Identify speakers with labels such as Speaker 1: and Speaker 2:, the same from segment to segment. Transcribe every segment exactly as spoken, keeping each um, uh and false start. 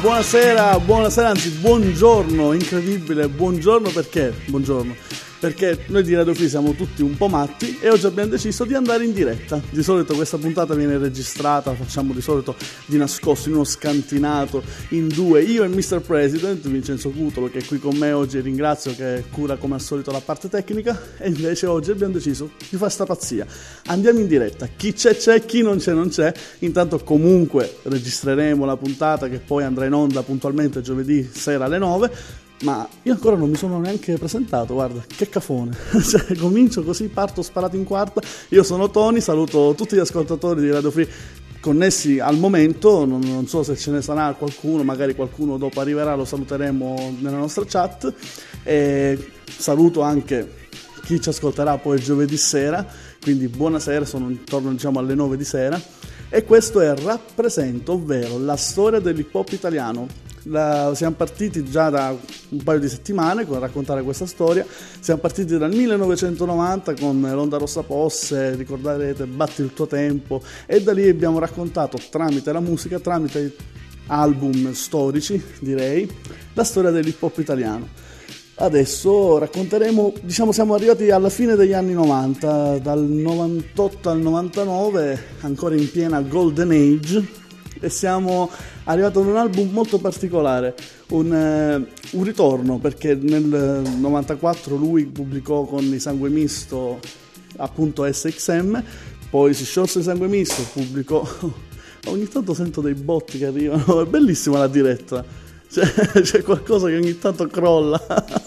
Speaker 1: buonasera, buonasera, anzi buongiorno, incredibile, buongiorno perché? Buongiorno. Perché noi di Radio Free siamo tutti un po' matti e oggi abbiamo deciso di andare in diretta. Di solito questa puntata viene registrata, facciamo di solito di nascosto, in uno scantinato, in due, io e mister President, Vincenzo Cutolo, che è qui con me oggi, ringrazio, che cura come al solito la parte tecnica, e invece oggi abbiamo deciso di fare sta pazzia. Andiamo in diretta, chi c'è c'è, chi non c'è non c'è, intanto comunque registreremo la puntata che poi andrà in onda puntualmente giovedì sera alle nove. Ma io ancora non mi sono neanche presentato, guarda, che cafone. Cioè, comincio così, parto sparato in quarta. Io sono Tony, saluto tutti gli ascoltatori di Radio Free connessi al momento, non, non so se ce ne sarà qualcuno, magari qualcuno dopo arriverà, lo saluteremo nella nostra chat. E saluto anche chi ci ascolterà poi giovedì sera, quindi buonasera, sono intorno diciamo alle nove di sera. E questo è Rappresento, ovvero la storia dell'hip hop italiano. La, siamo partiti già da un paio di settimane con raccontare questa storia. Siamo partiti dal millenovecentonovanta con l'Onda Rossa Posse, ricorderete Batti il tuo tempo, e da lì abbiamo raccontato tramite la musica, tramite album storici direi, la storia dell'hip hop italiano. Adesso racconteremo, diciamo siamo arrivati alla fine degli anni novanta, dal novantotto al novantanove, ancora in piena Golden Age, e siamo arrivati ad un album molto particolare, un, eh, un ritorno, perché nel novantaquattro lui pubblicò con i Sangue Misto appunto S X M, poi si sciolse il Sangue Misto, pubblicò, ogni tanto sento dei botti che arrivano, è bellissima la diretta, c'è, c'è qualcosa che ogni tanto crolla.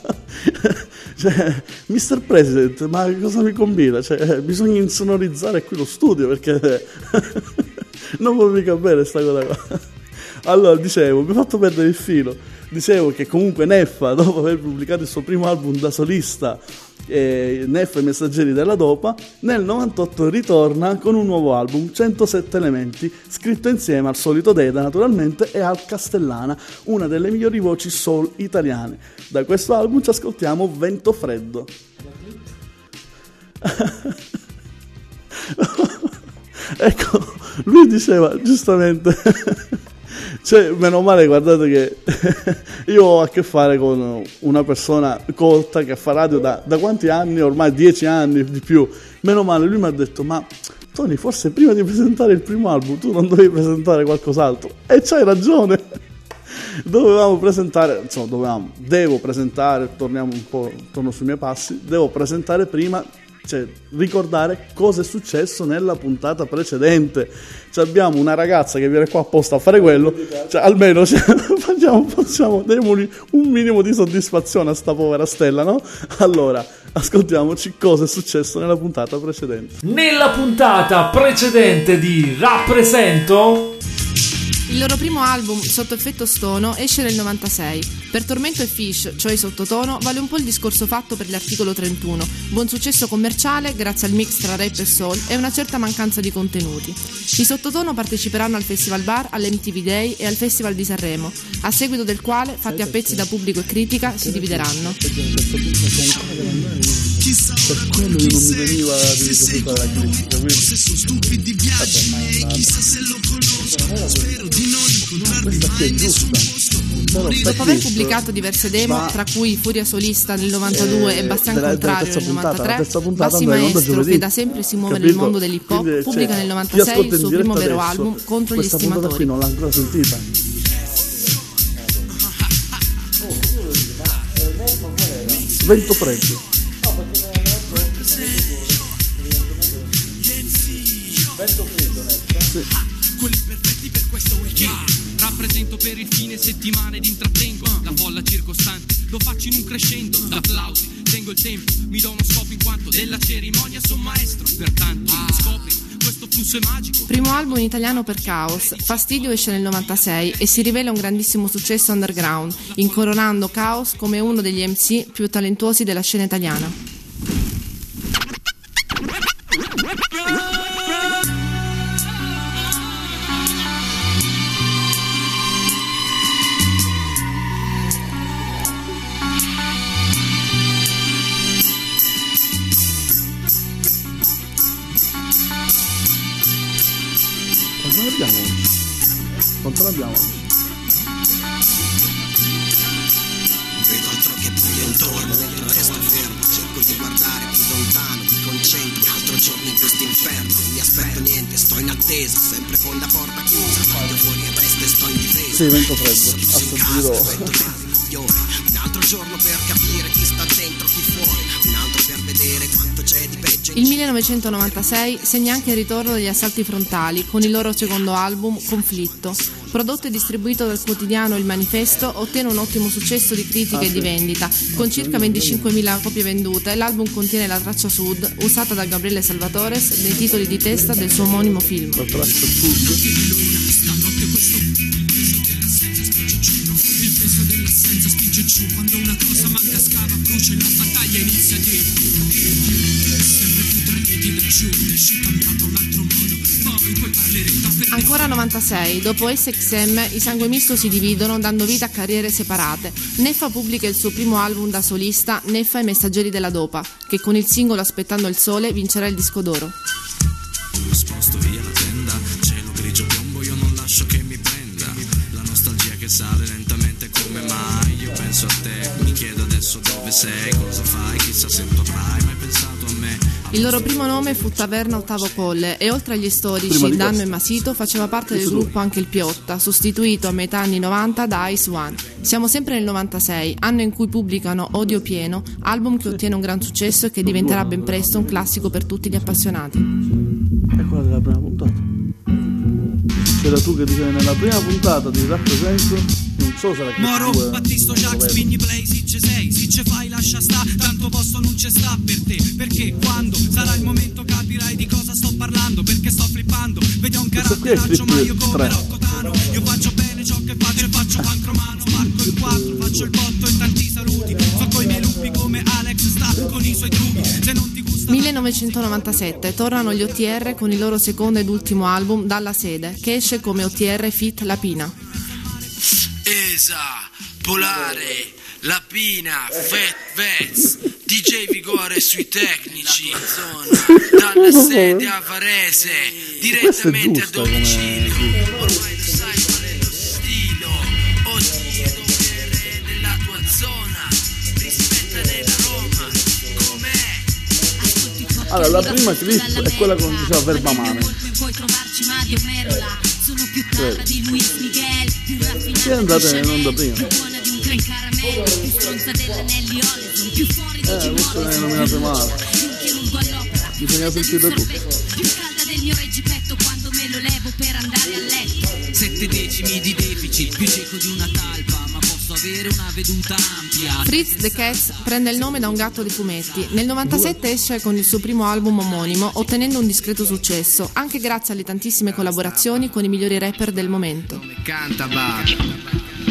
Speaker 1: Cioè, mister President, ma cosa mi combina? Cioè, bisogna insonorizzare qui lo studio perché non va mica bene sta cosa qua. Allora, dicevo, mi ha fatto perdere il filo. Dicevo che comunque Neffa, dopo aver pubblicato il suo primo album da solista, eh, Neffa e i Messaggeri della Dopa, nel novantotto ritorna con un nuovo album, centosette Elementi, scritto insieme al solito Deda naturalmente e al Castellana, una delle migliori voci soul italiane. Da questo album ci ascoltiamo Vento Freddo. Ecco, lui diceva giustamente, cioè meno male, guardate che io ho a che fare con una persona colta che fa radio da, da quanti anni? Ormai dieci anni di più. Meno male, lui mi ha detto, ma Tony, forse prima di presentare il primo album tu non dovevi presentare qualcos'altro. E c'hai ragione, dovevamo presentare, insomma dovevamo, devo presentare, torniamo un po', torno sui miei passi, devo presentare prima, cioè ricordare cosa è successo nella puntata precedente. Cioè, abbiamo una ragazza che viene qua apposta a fare quello, cioè almeno cioè, facciamo, facciamo diamo un minimo di soddisfazione a sta povera Stella, no? Allora, ascoltiamoci cosa è successo nella puntata precedente.
Speaker 2: Nella puntata precedente di Rappresento,
Speaker 3: il loro primo album, Sotto effetto Stono, esce nel novantasei. Per Tormento e Fish, cioè Sottotono, vale un po' il discorso fatto per l'articolo trentuno. Buon successo commerciale grazie al mix tra rap e soul e una certa mancanza di contenuti. I Sottotono parteciperanno al Festival Bar, all'M T V Day e al Festival di Sanremo, a seguito del quale, fatti a pezzi da pubblico e critica, si divideranno.
Speaker 1: Per quello io non mi veniva di tutta la critica, quindi
Speaker 4: se sono stupidi viaggi, chissà se lo conosco, spero di non incontrarli mai nessun posto.
Speaker 3: Dopo aver pubblicato diverse demo, tra cui Furia Solista nel novantadue eh, e Bastian Contrario nel novantatré, Bassi Maestro, che da sempre si muove
Speaker 1: capito?
Speaker 3: nel mondo dell'hip hop,
Speaker 1: Quindi,
Speaker 3: pubblica
Speaker 1: cioè,
Speaker 3: nel novantasei il suo primo vero
Speaker 1: adesso,
Speaker 3: album, Contro gli Stimatori.
Speaker 1: Questa puntata qui non l'ha ancora sentita. Vento Freddo. Vento Freddo, sì.
Speaker 4: Quelli perfetti per questo weekend. Rappresento per il fine settimana ed intrattengo la folla circostante, lo faccio in un crescendo d'applausi, tengo il tempo, mi do uno scopo in quanto della cerimonia son maestro, pertanto scopri questo flusso è magico.
Speaker 3: Primo album italiano per Caos, Fastidio esce nel novantasei e si rivela un grandissimo successo underground, incoronando Caos come uno degli M C più talentuosi della scena italiana.
Speaker 1: Quanto ne abbiamo oggi? Quanto ne abbiamo oggi?
Speaker 5: intorno, resto fermo, cerco di guardare più lontano, mi concentro, un altro giorno in questo inferno, non mi aspetto niente, sto in attesa, sempre con la porta chiusa, quando fuori il resto e sto in difesa.
Speaker 1: Sì, vento freddo, assaggerò.
Speaker 5: Un altro giorno per capire chi sta dentro, chi fuori, un altro per vedere quanto c'è di peggio.
Speaker 3: Il millenovecentonovantasei segna anche il ritorno degli Assalti Frontali con il loro secondo album, Conflitto. Prodotto e distribuito dal quotidiano Il Manifesto, ottiene un ottimo successo di critica ah, e di vendita. Con circa venticinquemila copie vendute, l'album contiene la traccia Sud, usata da Gabriele Salvatores nei titoli di testa del suo omonimo film.
Speaker 1: La traccia Sud.
Speaker 4: Quando una cosa manca scava, brucia e la battaglia inizia di sempre più tra piedi laggiù, esci cambiato un altro modo, poi puoi parleremo per
Speaker 3: ancora novantasei, dopo S X M i Sangue Misto si dividono dando vita a carriere separate. Neffa pubblica il suo primo album da solista, Neffa e Messaggeri della Dopa, che con il singolo Aspettando il Sole vincerà il disco d'oro.
Speaker 6: Sposto via la tenda, cielo grigio piombo, io non lascio che mi prenda la nostalgia che sale lentamente come mai. Io penso a te, mi chiedo adesso dove sei, cosa fai, chissà se tu avrai mai pensato a me.
Speaker 3: Il loro primo nome fu Taverna Ottavo Colle e oltre agli storici Danno e Masito faceva parte del gruppo anche il Piotta, sostituito a metà anni novanta da Ice One. Siamo sempre nel novantasei, anno in cui pubblicano Odio Pieno, album che ottiene un gran successo e che diventerà ben presto un classico per tutti gli appassionati.
Speaker 1: E quella della prima puntata. C'era tu che dicevi nella prima puntata di Rappresento. Non so se la
Speaker 4: Moro, Battisto, Jax, Spigni, Play, si ci sei, si ci fai lascia sta, tanto posto non ci sta per te, perché quando sarà il momento capirai di cosa sto parlando, perché sto flippando, vedi un caratteraccio ma io come Rocco Tano, io faccio bene ciò che faccio e faccio pancromano, sparco il quattro, faccio il botto e tanti saluti, so coi miei lupi come Alex sta con i suoi trucchi, se non ti gusta...
Speaker 3: millenovecentonovantasette, tornano gli O T R con il loro secondo ed ultimo album Dalla Sede, che esce come O T R feat. Lapina.
Speaker 7: Esa, Polare, Lapina, Fat Vets, D J Vigore sui tecnici, dalla sede a Varese, direttamente a domicilio, ormai lo sai qual è lo stilo, O T R nella tua zona, rispetta nella Roma, com'è?
Speaker 1: Allora, la prima clip è quella con diceva Verbamane.
Speaker 8: Puoi trovarci Mario Merola, sono più terra di Luis Miguel, più raffinata
Speaker 1: che è andata in onda prima.
Speaker 8: più buona di un creme caramello, più stronza dell'Anelli Olson, più fuori di
Speaker 1: Eh, queste le hai nominate male.
Speaker 8: che lungo all'opera,
Speaker 1: Bisogna sentire tutto.
Speaker 8: più calda del mio reggipetto quando me lo levo per andare a letto.
Speaker 4: Sette decimi di deficit, più cieco di una talpa, ma posso avere una veduta ampia.
Speaker 3: Fritz the Cats prende il nome da un gatto dei fumetti. Nel novantasette esce con il suo primo album omonimo, ottenendo un discreto successo, anche grazie alle tantissime collaborazioni con i migliori rapper del momento.
Speaker 7: Canta Baba.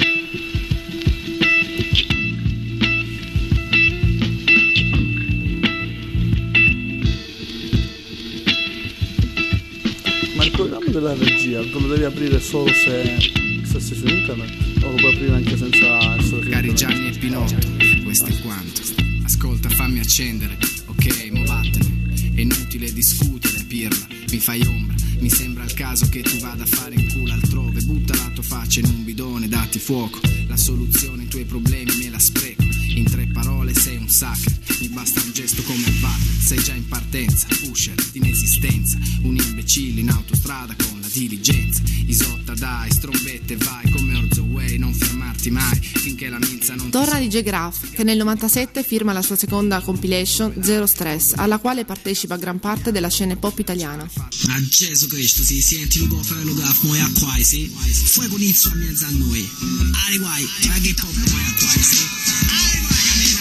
Speaker 1: Ma il programma della regia te lo devi aprire solo se, se sei su internet? O lo puoi aprire anche senza essere su
Speaker 9: Cari
Speaker 1: internet?
Speaker 9: Gianni e Pinotto, questo è quanto. Ascolta, fammi accendere. Ok, mo vattene. È inutile discutere, pirla. Mi fai ombra. Mi sembra il caso che tu vada a fare in culo altrove. Butta la tua faccia in un bidone, datti fuoco. La soluzione ai tuoi problemi me la spreco. In tre parole sei un sucker. Mi basta un gesto come il V A R. Sei già in partenza, pusher d'inesistenza. Un imbecille in autostrada con la diligenza. Isotta dai, strombette vai come Orzo Way. Non fermarti mai finché la milza non...
Speaker 3: Torna D J Graf, che nel novantasette firma la sua seconda compilation Zero Stress, alla quale partecipa gran parte della scena pop italiana.
Speaker 5: Ma Gesù Cristo, si senti lo gofre lo gaf, moi a qua, sì? Fuego inizio a mezzo a noi. Ali guai, traghi pop, moi a qua, sì? Ali guai,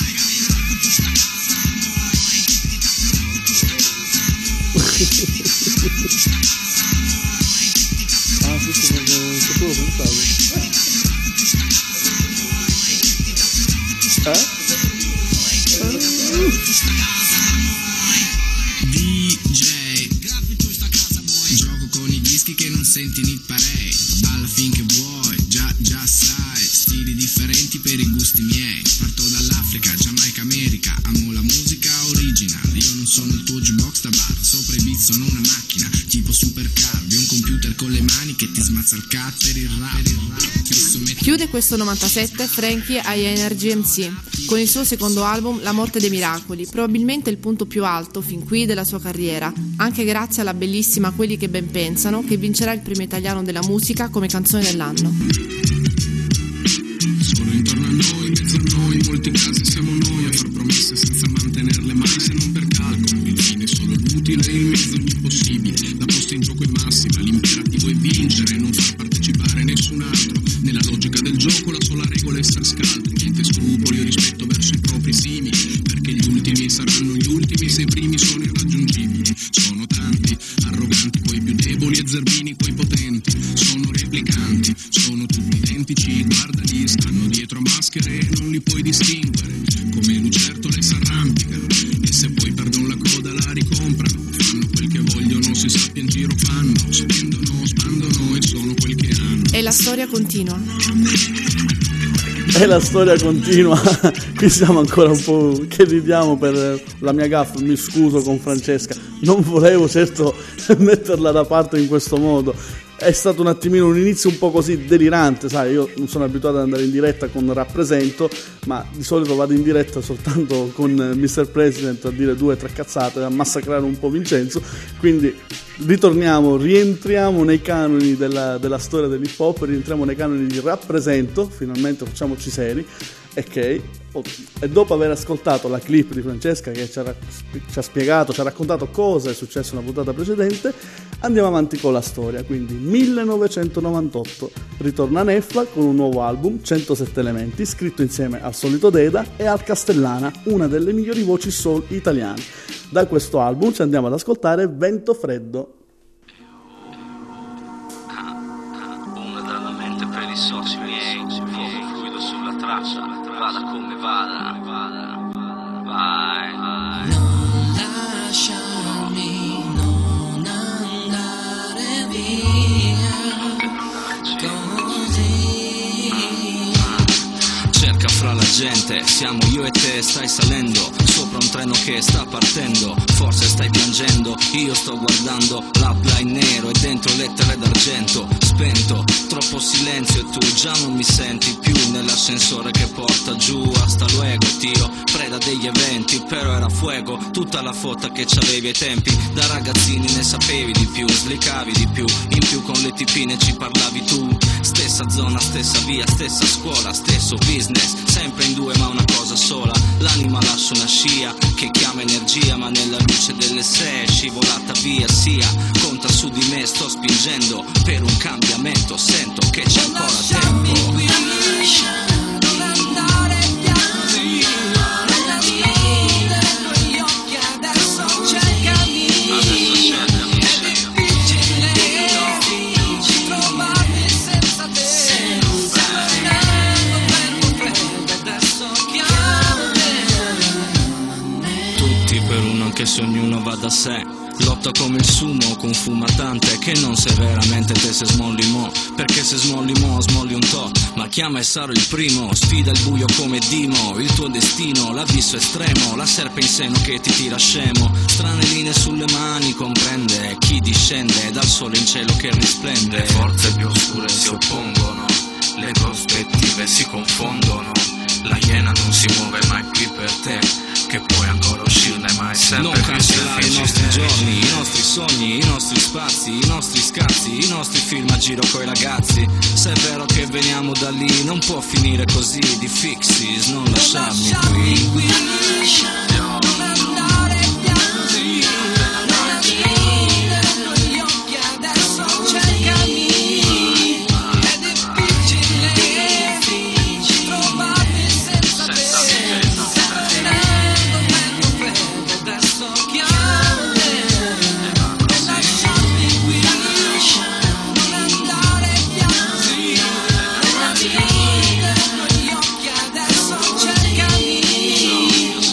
Speaker 1: Ah, questo è che tu lo pensavi? Eh?
Speaker 9: D J gioco con i dischi che non senti ni parei. Balla finché vuoi, già già sai. Stili differenti per i gusti miei. Parto dall'Africa, Giamaica, America. Amo la musica original. Io non sono il tuo jukebox da bar. Sopra i beat sono una macchina tipo supercar. Vi ho un computer con le mani che ti smazza il cazzo per il rap.
Speaker 3: Chiude questo novantasette Frankie ai Energy M C con il suo secondo album La morte dei miracoli, probabilmente il punto più alto fin qui della sua carriera, anche grazie alla bellissima Quelli che ben pensano, che vincerà il premio italiano della musica come canzone dell'anno.
Speaker 9: Sono intorno a noi, in mezzo a noi, in molti casi siamo noi a far promesse senza mantenerle mai, se non per calcolo. Il fine è solo l'utile, il mezzo l'impossibile. La posta in gioco è massima, l'imperativo è vincere, non far partecipare nessun altro. Nella logica del gioco la sola regola è essere scaltri, niente scrupoli o rispetto verso i propri simili, perché gli ultimi saranno gli ultimi se i primi sono irraggiungibili. Sono tanti, arroganti, poi più deboli e zerbini, poi potenti. Sono replicanti, sono tutti identici, guardali, stanno dietro a maschere e non li puoi distinguere. Come lucertole s'arrampicano e se poi perdono la coda la ricomprano. Fanno quel che vogliono, si sappia in giro fanno, spendono, spandono e sono quel che hanno.
Speaker 3: E la storia continua.
Speaker 1: E la storia continua. Qui siamo ancora un po' che ridiamo per la mia gaffa, mi scuso con Francesca, non volevo certo metterla da parte in questo modo. È stato un attimino un inizio un po' così delirante, sai, io non sono abituato ad andare in diretta con Rappresento, ma di solito vado in diretta soltanto con mister President a dire due o tre cazzate, a massacrare un po' Vincenzo, quindi ritorniamo, rientriamo nei canoni della, della storia dell'hip hop, rientriamo nei canoni di Rappresento, finalmente facciamoci seri. Ok, e dopo aver ascoltato la clip di Francesca che ci ha, ci ha spiegato, ci ha raccontato cosa è successo nella puntata precedente, andiamo avanti con la storia. Quindi millenovecentonovantotto ritorna Nefla con un nuovo album, centosette elementi, scritto insieme al solito Deda e al Castellana, una delle migliori voci soul italiane. Da questo album ci andiamo ad ascoltare Vento Freddo.
Speaker 6: Una dalla mente per i soci miei, fuoco fluido sulla traccia, vada come vada, vada, vai.
Speaker 10: Non lasciarmi, non andare via, così.
Speaker 6: Cerca fra la gente, siamo io e te, stai salendo sopra un treno che sta partendo, forse stai piangendo, io sto guardando l'outline nero e dentro lettere d'argento, spento, troppo silenzio e tu già non mi senti più nell'ascensore che porta giù, hasta luego tio, preda degli eventi, però era fuego, tutta la fotta che c'avevi ai tempi, da ragazzini ne sapevi di più, slicavi di più, in più con le tipine ci parlavi tu, stessa zona, stessa via, stessa scuola, stesso business, sempre in due ma una cosa sola, l'anima lascia una scia che chiama energia, ma nella luce delle sei è scivolata via, sia, conta su di me, sto spingendo per un cambiamento, sento che c'è ancora tempo.
Speaker 10: Non andare via, nella vita, con gli occhi adesso cercami, è difficile trovarmi senza te, sto venendo freddo adesso chiamami.
Speaker 6: Tutti per uno anche se ognuno va da sé, lotta come il sumo con fumatante, che non sei veramente te se smolli mo, perché se smolli mo smolli un to', ma chiama e sarò il primo, sfida il buio come Dimo, il tuo destino, l'abisso estremo, la serpe in seno che ti tira scemo, strane linee sulle mani, comprende chi discende dal sole in cielo che risplende, le forze più oscure si oppongono, le prospettive si confondono, la iena non si muove mai qui per te, che puoi ancora uscirne mai sempre. Non cancellare i nostri giorni, i nostri sogni, i nostri spazi, i nostri scazzi, i nostri film a giro coi ragazzi. Se è vero che veniamo da lì, non può finire così, di Fixis, non lasciarmi qui.
Speaker 10: Non andare via, nella vita, con gli occhi adesso cercami, è difficile trovarmi senza te, sta venendo vento freddo adesso chiamami, e lasciarmi qui, non andare via, nella vita, con gli occhi adesso cercami,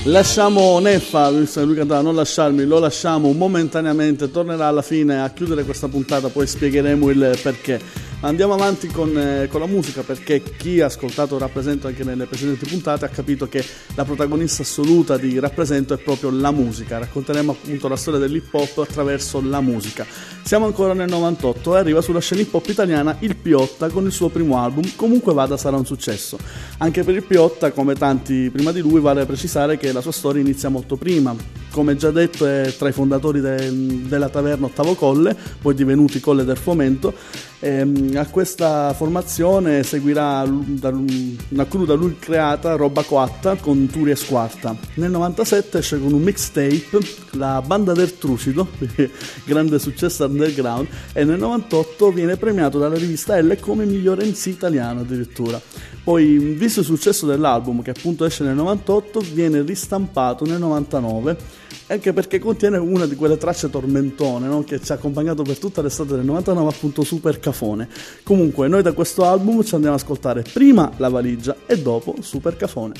Speaker 1: Lasciamo Neffa, lui cantava non lasciarmi, lo lasciamo momentaneamente, tornerà alla fine a chiudere questa puntata, poi spiegheremo il perché. Andiamo avanti con, eh, con la musica, perché chi ha ascoltato Rappresento anche nelle precedenti puntate ha capito che la protagonista assoluta di Rappresento è proprio la musica. Racconteremo appunto la storia dell'hip hop attraverso la musica. Siamo ancora nel novantotto e arriva sulla scena hip hop italiana il Piotta con il suo primo album, Comunque Vada Sarà un Successo. Anche per il Piotta, come tanti prima di lui, vale precisare che la sua storia inizia molto prima. Come già detto, è tra i fondatori de, della taverna Ottavo Colle, poi divenuti Colle del Fomento. E a questa formazione seguirà una crew da lui creata, Roba Coatta, con Turi e Squarta. Nel novantasette esce con un mixtape, La Banda del Trucido, grande successo underground, e nel novantotto viene premiato dalla rivista Elle come migliore M C italiano addirittura. Poi, visto il successo dell'album, che appunto esce nel novantotto, viene ristampato nel novantanove, anche perché contiene una di quelle tracce tormentone, no? Che ci ha accompagnato per tutta l'estate del novantanove, appunto Super Cafone. Comunque noi da questo album ci andiamo ad ascoltare prima La Valigia e dopo Super Cafone.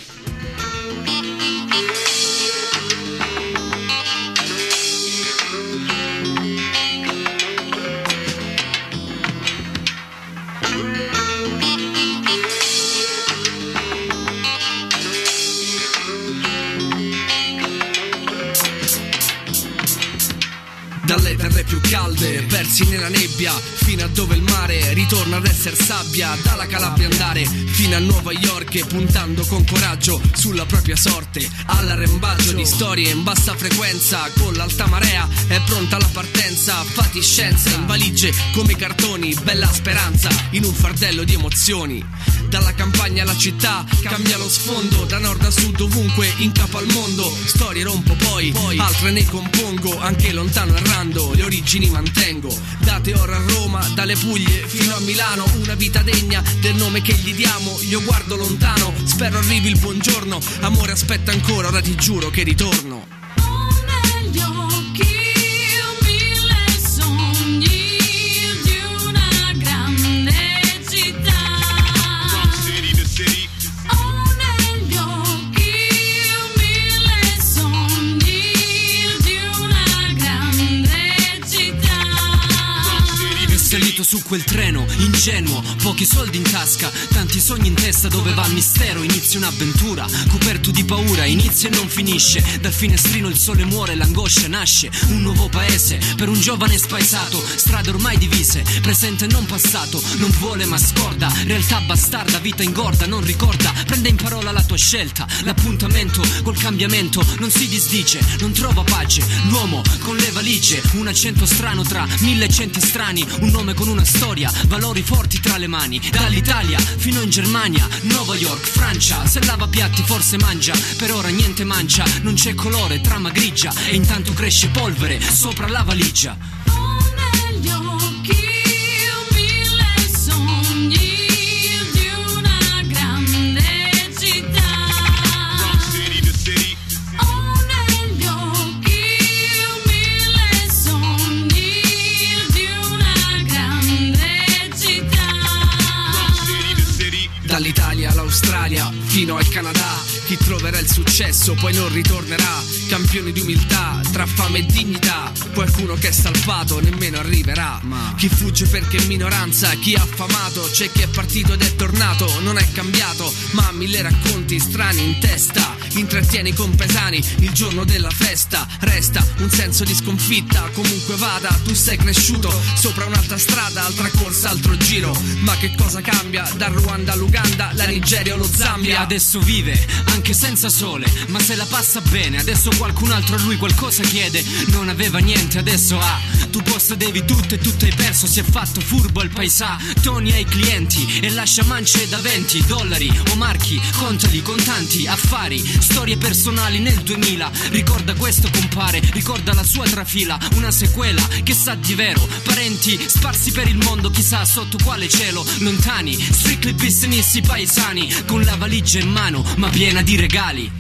Speaker 4: Dalle terre più calde, persi nella nebbia, fino a dove il mare ritorna ad essere sabbia. Dalla Calabria andare fino a Nuova York, puntando con coraggio sulla propria sorte. All'arrembaggio di storie in bassa frequenza, con l'alta marea è pronta la partenza. Fatiscenza in valigie come cartoni, bella speranza in un fardello di emozioni. Dalla campagna alla città cambia lo sfondo, da nord a sud ovunque in capo al mondo. Storie rompo poi, poi altre ne compongo, anche lontano errando le origini mantengo. Date ora a Roma, dalle Puglie fino a Milano, una vita degna del nome che gli diamo. Io guardo lontano, spero arrivi il buongiorno. Amore aspetta ancora, ora ti giuro che ritorno.
Speaker 11: Su quel treno, ingenuo, pochi soldi in tasca, tanti sogni in testa, dove va il mistero, inizia un'avventura, coperto di paura, inizia e non finisce, dal finestrino il sole muore, l'angoscia nasce, un nuovo paese, per un giovane spaesato, strade ormai divise, presente e non passato, non vuole ma scorda, realtà bastarda, vita ingorda, non ricorda, prende in parola la tua scelta, l'appuntamento col cambiamento, non si disdice, non trova pace, l'uomo con le valigie, un accento strano tra mille accenti strani, un nome con una storia, valori forti tra le mani, dall'Italia fino in Germania, Nuova York, Francia, se lava piatti forse mangia, per ora niente mancia, non c'è colore, trama grigia, e intanto cresce polvere sopra la valigia.
Speaker 4: Dall'Italia all'Australia fino al Canada, chi troverà il successo poi non ritornerà. Campioni di umiltà, tra fame e dignità, qualcuno che è salvato nemmeno arriverà. Ma chi fugge perché è minoranza, chi è affamato, c'è chi è partito ed è tornato, non è cambiato, ma ha mille racconti strani in testa. Intrattieni con pesani il giorno della festa, resta un senso di sconfitta, comunque vada, tu sei cresciuto sopra un'altra strada, altra corsa, altro giro. Ma che cosa cambia dal Ruanda all'Uganda, la Nigeria o lo Zambia?
Speaker 11: Adesso vive anche senza sole, ma se la passa bene. Adesso qualcun altro a lui qualcosa chiede, non aveva niente, adesso ha. Tu possedevi tutto e tutto hai perso, si è fatto furbo il paesà. Toni ai clienti e lascia mance da venti, dollari o marchi, contali, contanti, affari, storie personali nel duemila. Ricorda questo compare, ricorda la sua trafila, una sequela che sa di vero, parenti sparsi per il mondo, chissà sotto quale cielo, lontani, strictly business i paesani, con la valigia in mano ma piena di regali.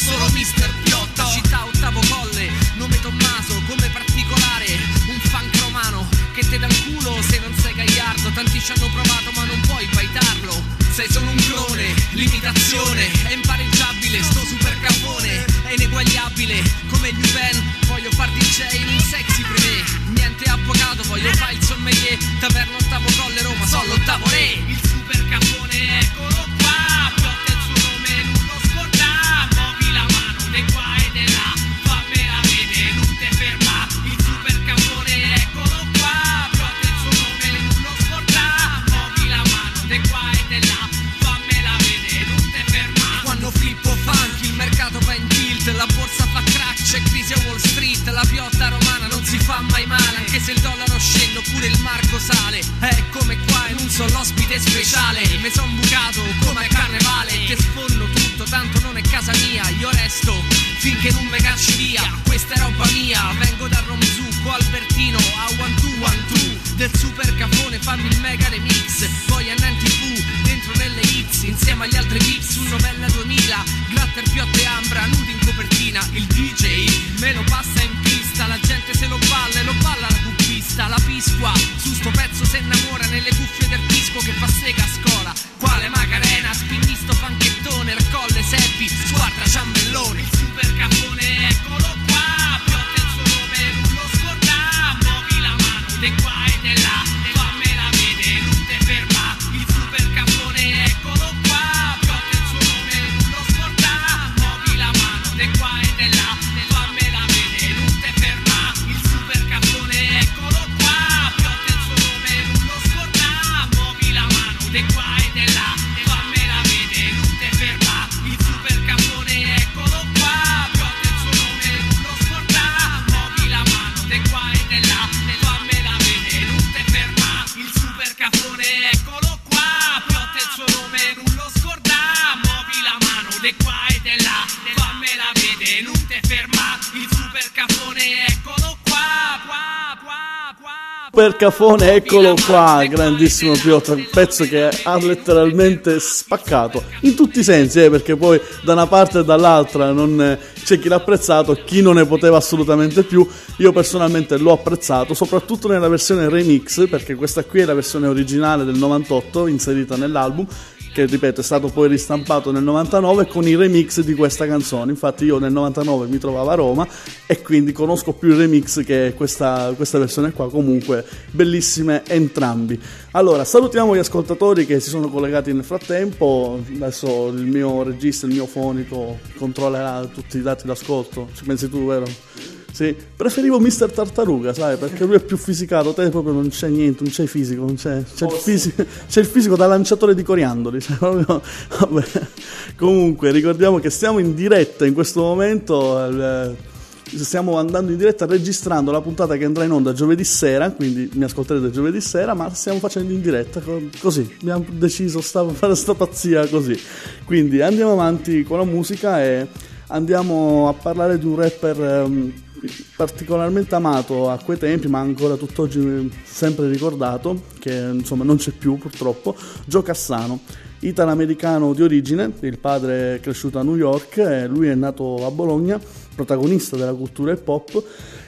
Speaker 11: solo mister Piotta. Città Ottavo Colle, nome Tommaso, come particolare, un fan romano che te dà il culo se non sei gagliardo. Tanti ci hanno provato ma non puoi baitarlo. Sei solo un clone, l'imitazione è impareggiabile. Sto super capone è ineguagliabile come Lupin. Voglio far D J in un sexy privé. Niente avvocato, voglio fare il sommelier. Taverna Ottavo Colle, Roma, sono l'ottavo re. Il super capone, eccolo qua. Piotta il suo nome, non lo scorda. Muovi la mano di qua e di là, fammela vedere, non te ferma. Il super capone, eccolo qua. Piotta il suo nome, non lo scorda. Muovi la mano di qua e di là, fammela vedere, non te ferma. Quando flippo funky, il mercato va in tilt, la borsa fa crack, c'è crisi a Wall Street. La Piotta romana non si fa mai male, anche se il dollaro scende oppure il marco sale. È come qua e non sono l'ospite speciale. Mi son bucato come al carnevale, che sfonno tutto, tanto non è casa mia. Io resto finché non me cacci via, questa è roba mia. Vengo da Romzucco, Albertino, a one two one two del super cafone, fammi il mega remix. Poi a N T V, dentro nelle hits, insieme agli altri vips, su Novella duemila. Gratter, Piotta e Ambra, nudi in copertina. Il D J me lo passa in pista, la gente se lo balla e lo balla la cupista. La pisqua, su sto pezzo se innamora, nelle cuffie del disco che fa sega a scuola. Quale Macarena, spinnisto fanchettone, Ercolle, Seppi, squadra ciambellone. Il super capone, eccolo qua. Piotta il suo nome, non lo scorda. Muovi la mano di qua e di là, fammela vedere, non te ferma. Il super capone, eccolo qua. Piotta il suo nome, non lo scorda. Muovi la mano di qua e di là, fammela vedere, non te ferma. Il super capone, eccolo qua. Piotta il suo nome, non lo scorda. Muovi la mano di qua e di là, fammela vedere, non te ferma. Il super capone, eccolo qua. Piotta il suo nome, non lo scorda. Muovi la mano di qua e di là, fammela vedere, non te ferma. Il super capone, eccolo qua. Piotta il suo nome, non lo scorda. Muovi la mano di qua e di là, fammela vedere, non te ferma. Il super capone, eccolo qua. Qua, qua, qua.
Speaker 1: Per Cafone, eccolo qua, grandissimo Piotta, un pezzo che ha letteralmente spaccato in tutti i sensi, eh, perché poi da una parte e dall'altra non, eh, c'è chi l'ha apprezzato, chi non ne poteva assolutamente più. Io personalmente l'ho apprezzato, soprattutto nella versione remix, perché questa qui è la versione originale del novantotto inserita nell'album, che ripeto è stato poi ristampato nel novantanove con i remix di questa canzone. Infatti io nel novantanove mi trovavo a Roma e quindi conosco più il remix che questa, questa versione qua. Comunque bellissime entrambi. Allora salutiamo gli ascoltatori che si sono collegati nel frattempo. Adesso il mio regista, il mio fonico controllerà tutti i dati d'ascolto. Ci pensi tu, vero? Sì, preferivo mister Tartaruga, sai, perché lui è più fisicato, te proprio non c'è niente, non c'è fisico, non c'è, c'è, il, fisico, c'è il fisico da lanciatore di coriandoli, sai, proprio, vabbè. Comunque ricordiamo che stiamo in diretta in questo momento, eh, stiamo andando in diretta registrando la puntata che andrà in onda giovedì sera, quindi mi ascolterete giovedì sera, ma stiamo facendo in diretta così, abbiamo deciso sta, fare sta pazzia così. Quindi andiamo avanti con la musica e andiamo a parlare di un rapper um, particolarmente amato a quei tempi, ma ancora tutt'oggi sempre ricordato, che insomma non c'è più purtroppo, Joe Cassano, italo-americano di origine. Il padre è cresciuto a New York e lui è nato a Bologna, protagonista della cultura hip hop,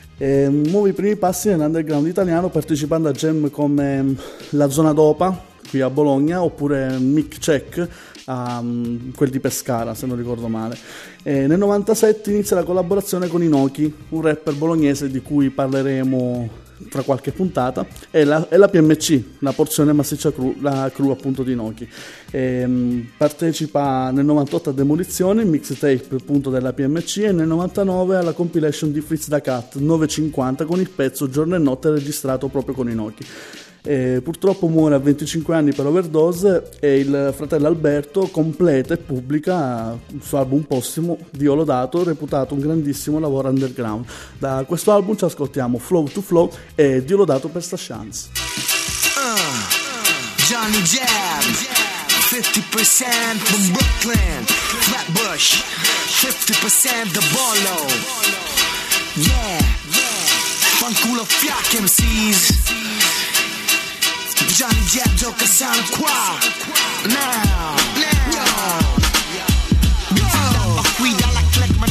Speaker 1: e muove i primi passi nell'underground italiano partecipando a jam come La Zona Dopa qui a Bologna, oppure Mic Check a um, quel di Pescara, se non ricordo male. E nel novantasette inizia la collaborazione con Inoki, un rapper bolognese di cui parleremo tra qualche puntata, e la, e la P M C, la porzione massiccia crew, la crew appunto di Inoki. E, um, partecipa nel novantotto a Demolizione, mixtape appunto della P M C, e nel novantanove alla compilation di Fritz da Cat novecentocinquanta con il pezzo Giorno e Notte registrato proprio con Inoki. E purtroppo muore a venticinque anni per overdose e il fratello Alberto completa e pubblica il suo album postumo Dio Lodato, reputato un grandissimo lavoro underground. Da questo album ci ascoltiamo Flow to Flow e Dio Lodato per sta chance.
Speaker 12: uh, Johnny Jab, fifty percent from Brooklyn, Flatbush, fifty percent the Bolo, yeah, fanculo fiac M Cs, Johnny Jab, Joe Cassano qua, now, now, yo, qui dalla clac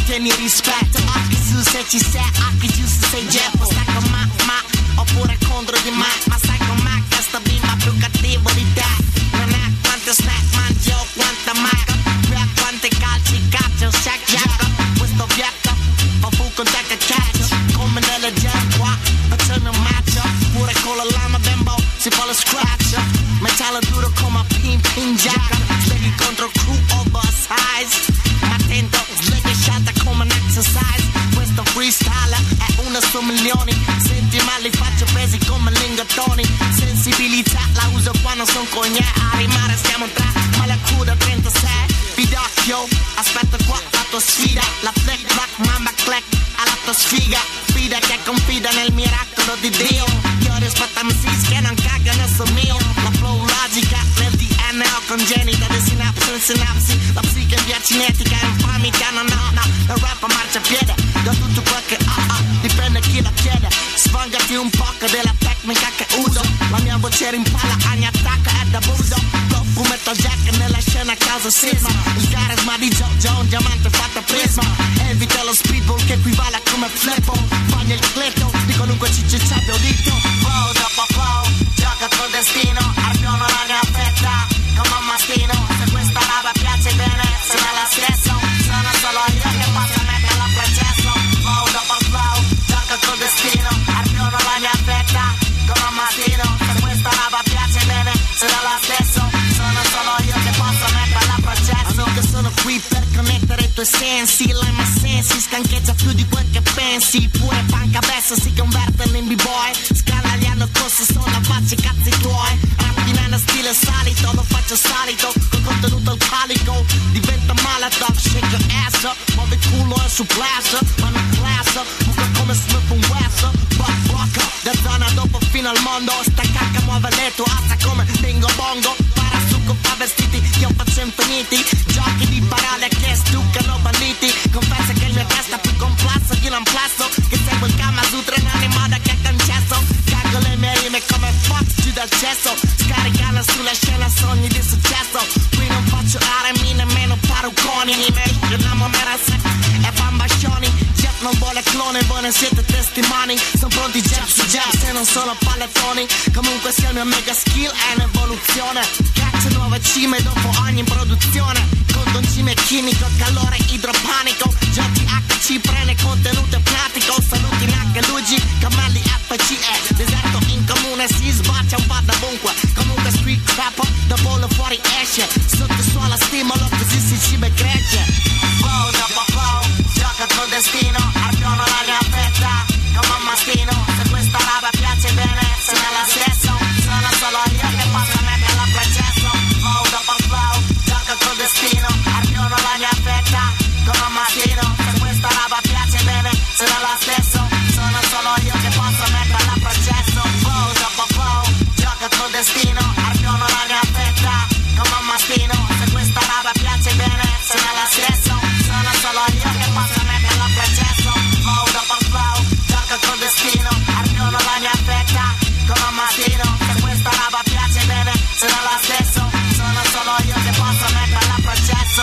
Speaker 13: tieni rispetto. Occhi su se ci sei, occhi giù se sei Jeppo. Stai con ma, ma, oppure contro di me. Ma stai con me che sto bimba più cattivo di te. Non è quanto snack mangio, quanta macca. Via quante calci, caccio, shack, jack. Questo vietto, fa fu con te che catch. Come nelle jam qua, facendo un match. Pure con la lama bimbo, si fa lo scratch. Metallo duro come pin pin jack. Svegli contro crew oversize. Ma attento, svegli sciata come un exercise. Questo freestyle è uno su milioni. Senti ma li faccio pesi come lingottoni. Sensibilità la uso quando son cogne. A rimare siamo tre, ma la cuda trentasei. Pidocchio, aspetta qua la tua sfida. La flick black mamba clack alla tua sfiga. Fida che confida nel miracolo di Dio. Io rispetto a M Cs che non cagano sul mio. La flow logica nel D N A congenita di sinapsi in sinapsi. La psiche in via cinetica infamica. No no no, il rap a marciapiede. Do tutto quel che ho, oh, dipende chi la chiede. Sfangati un poco della tecnica che uso. La mia voce rimpalla, ogni attacco è d'abuso. Lo fumetto jack nella scena causa sisma. Il carisma di Jojo, un diamante fatto a prisma. Evita lo speedball che equivale a come flippo. Fagli il cletto di qualunque ciccio ci abbia udito. Flow dopo flow, gioca col destino. Arpiono la mia fetta, come un mastino. Se questa roba piace bene, sono la stessa. Sono solo io che posso mettere la processo. Flow dopo flow, gioca col destino. Arpiono la mia fetta, come un mastino. Se questa roba piace bene, sono la stessa. Sono solo io che posso mettere la processo. Amico sono qui per connettere i tuoi sensi. La mia sensi scancheggia più di quel che pensi. Pure panca adesso si converte in b-boy. Scandagliando corso sono la faccia i cazzi tuoi. Rappinando stile salito, lo faccio salito. Con contenuto alcalico, diventa malato. Shake your ass up, muove il culo e su flash. Ma non class, buca come Smith and Wesson. Buck buck, da zona dopo fino al mondo. Sta cacca muove le tue assa come bingo bongo. Parasucco fa vestiti, io faccio infiniti. Giochi di parole che stuccano banditi. Confessa che il mio testa è più complesso di un amplasso. Che segue il Kama Sutra in animata che è concesso. Cago le mie rime come Fox giù dal cesso. Scaricano sulla scena sogni di successo. Qui non faccio R M I nemmeno parrucconi. Mi chiamiamo Merase e Bambascioni. Jeff non vuole clone, voi ne siete testimoni. Sono pronti Jeff su Jeff se non sono pallettoni. Comunque sia il mio mega skill è un'evoluzione. Caccio nuove cime dopo ogni produzione. Con concime chimico, calore idropanico. Giochi H C prende contenuto pratico. Saluti in H Luigi, Camelli F C E. Deserto in comune si sbaccia un po' ovunque. Comunque street trapper, da bollo fuori esce. Sotto suola stimolo così si ciba e cresce. Flow dopo flow, gioca col destino. Arpiono la mia fetta, come un mastino. Se questa roba piace bene, sono la stessa. Sono solo io che posso mettere la processo. Flow dopo flow, gioca col destino. Arpiono la mia fetta, come un mastino. Se questa roba piace bene, sono la stessa. Sono solo io che posso mettere la processo. Flow dopo flow, gioca col destino. Arpiono la mia fetta, come un mastino. Se questa roba piace bene, sono la stessa. Sono solo io che posso mettere la processo. Flow dopo flow, gioca col destino. Arpiono la mia fetta, come un mastino. Se questa roba piace bene, sono la stessa. Sono solo io che posso mettere la processo.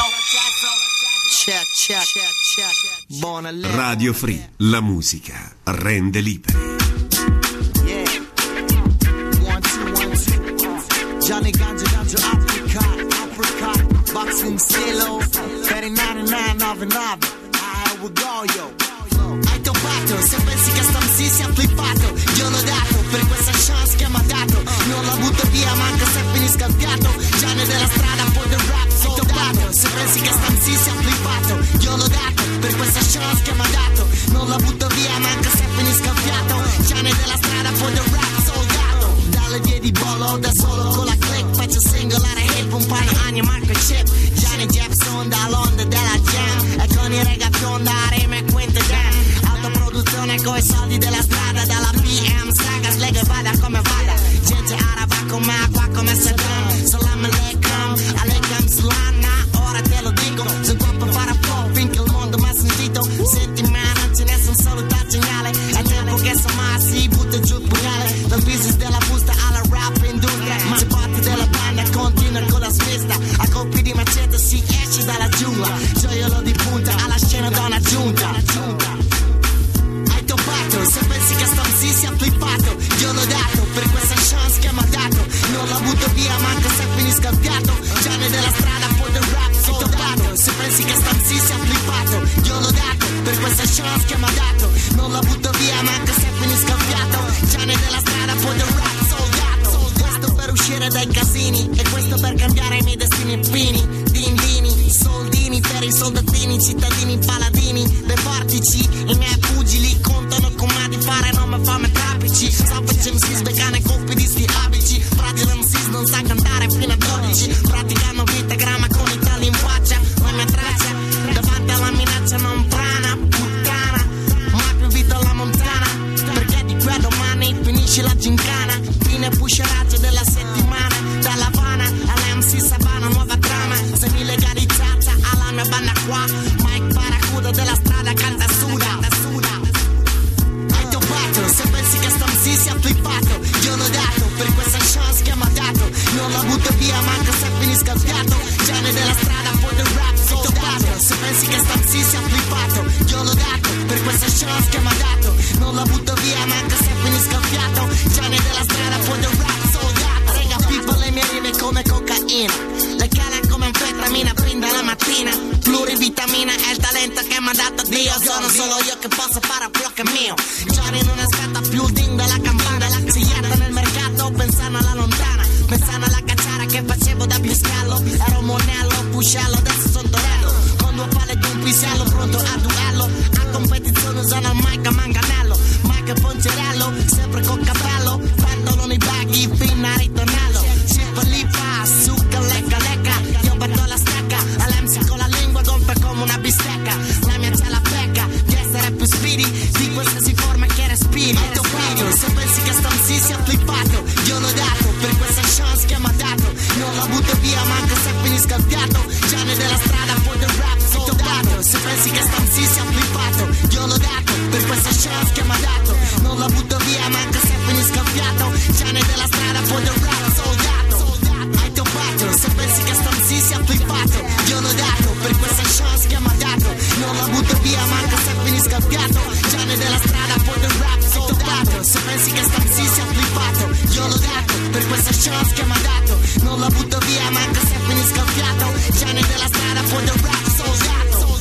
Speaker 13: Check, check, check, check. Buona lei.
Speaker 14: Radio Free, la musica rende liberi.
Speaker 13: Yeah. One, two, one, two. Johnny Ganja, Ganja, Apricot, Apricot. Boxing Silo, per i novantanove novantanove. Here we go, yo. Hai toppato, se pensi che sta M C sia flippato. Io l'ho dato, per questa chance che mi ha dato. Non la butto via, manca se finisca il piatto. Gianni della strada, poi del rap soldato. Se pensi che sta M C sia flippato. Io l'ho dato, per questa chance che mi ha dato. Non la butto via, manca se finisca il piatto. Gianni della strada, poi del rap soldato. Dalle vie di bollo, da solo con la click. Faccio singolare hip, un paio anni Marco Chip. Gianni Jepson dall'onda della jam. E con i reggaeton da rime e quinte jam. Autoproduzione coi soldi della strada. Dalla B M saga, slega e vada come vada. Gente araba come acqua come Saddam. Salam alaikum, alaikum salam. Ora te lo dico, sono qua per fare flow finché il mondo mi ha sentito. Senti man, non ce n'è un saluto geniale. È tempo che Samar si butta giù il pugnale. Dal business della busta alla rap industria. Ma se parti della banda continua con la svista. A colpi di macete si esce dalla giungla. Gioiello di punta alla scena da una giungla. pugili contano con me di fare nome, fame, trapici. Savage M Cs, vegane, colpi di sti abici. Radio M Cs non sa cantare fino a dodici. Praticano vitagramma con i tali in faccia. La mia traccia, davanti alla minaccia non prana, puttana. Mai più vita alla montana, perché di qui a domani finisce la gincana. Fine pusheraggio della settimana. Dalla Havana all'M C Savana, nuova trama. Semi-legalizzata alla mia banda qua. Mike Barracuda della strada canta suda. Hai toppato, se pensi che sta M C sia flippato. Io l'ho dato, per questa chance che mi ha dato. Non la butto via, manca se finisca il fiato. Genere della strada, poi del rap soldato. Se pensi che sta M C sia flippato. Io l'ho dato, per questa chance che mi ha dato. Non la butto via, manca se finisca il fiato. Genere della strada, poi del rap soldato. Rega, pippa le mie rime come cocaina. Le cala come anfetamina, prende la mattina. Plurivitamina è il talento che mi ha dato Dio. Sono solo io che posso fare quello che è mio. Gianni non aspetta più il ding della campana. Si ietta nel mercato pensando alla lontana. Pensando alla cacciara che facevo da piscallo. Ero monello, puscello, adesso sono torello. Con due palle e un pisello, pronto a duello. A competizione usano il mic a manganello. Mic e poncerello, sempre con capello. Pantaloni baggy, fino a ritornello. Scippa lì fa, succa, lecca, lecca. Io batto la stecca, all'M C con la lingua gonfia come una bistecca. La mia c'è la pecca, di essere più speedy di qualsiasi forma che respiri. Hai toppato, se pensi che sta M C sia flippato. Io l'ho dato, per questa chance che mi ha dato. Non la butto via, manca se finisca il fiato. Gianni della strada, poi del rap soldato. Se pensi che sta M C sia flippato. Io l'ho dato, per questa chance che mi ha dato. Non la butto via, manca se finisca il fiato. Gianni della strada, poi del rap soldato. Hai toppato, se pensi che sta M C sia flippato. Io l'ho dato, per questa chance che mi ha dato. Non la butto via, manca se finisca il fiato. Gianni della strada, poi del rap soldato. Se pensi che sta M C sia flippato. Io l'ho dato, per questa chance che mi ha dato. Non la butto via, manca se finisca il fiato. Gianni della strada, poi del rap soldato.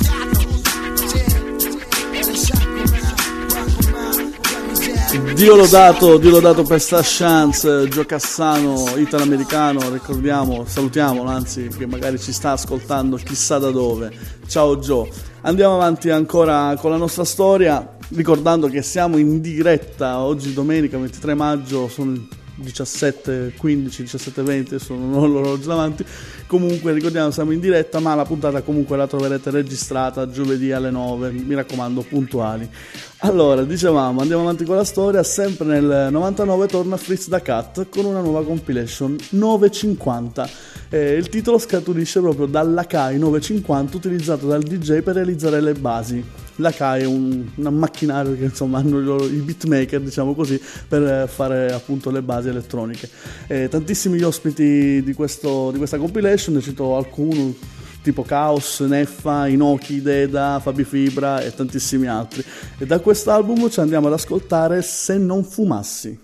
Speaker 1: Dio l'ho dato, Dio l'ho dato per sta chance. Gio Cassano, italo-americano, ricordiamo, salutiamolo, anzi, che magari ci sta ascoltando chissà da dove. Ciao Gio. Andiamo avanti ancora con la nostra storia, ricordando che siamo in diretta oggi domenica ventitré maggio, sono diciassette quindici, diciassette venti, sono non l'orologio davanti. Comunque ricordiamo, siamo in diretta, ma la puntata comunque la troverete registrata giovedì alle nove, mi raccomando, puntuali. Allora, dicevamo, andiamo avanti con la storia. Sempre nel novantanove torna Fritz da Cat con una nuova compilation, novecentocinquanta. Eh, il titolo scaturisce proprio dall'A K I novecentocinquanta utilizzato dal D J per realizzare le basi. L'A K I è un, un macchinario che insomma hanno i, loro, i beatmaker, diciamo così, per fare appunto le basi elettroniche. Eh, tantissimi gli ospiti di, questo, di questa compilation, ne cito alcuni, tipo Chaos, Neffa, Inoki, Deda, Fabi Fibra e tantissimi altri. E da quest'album ci andiamo ad ascoltare Se non fumassi.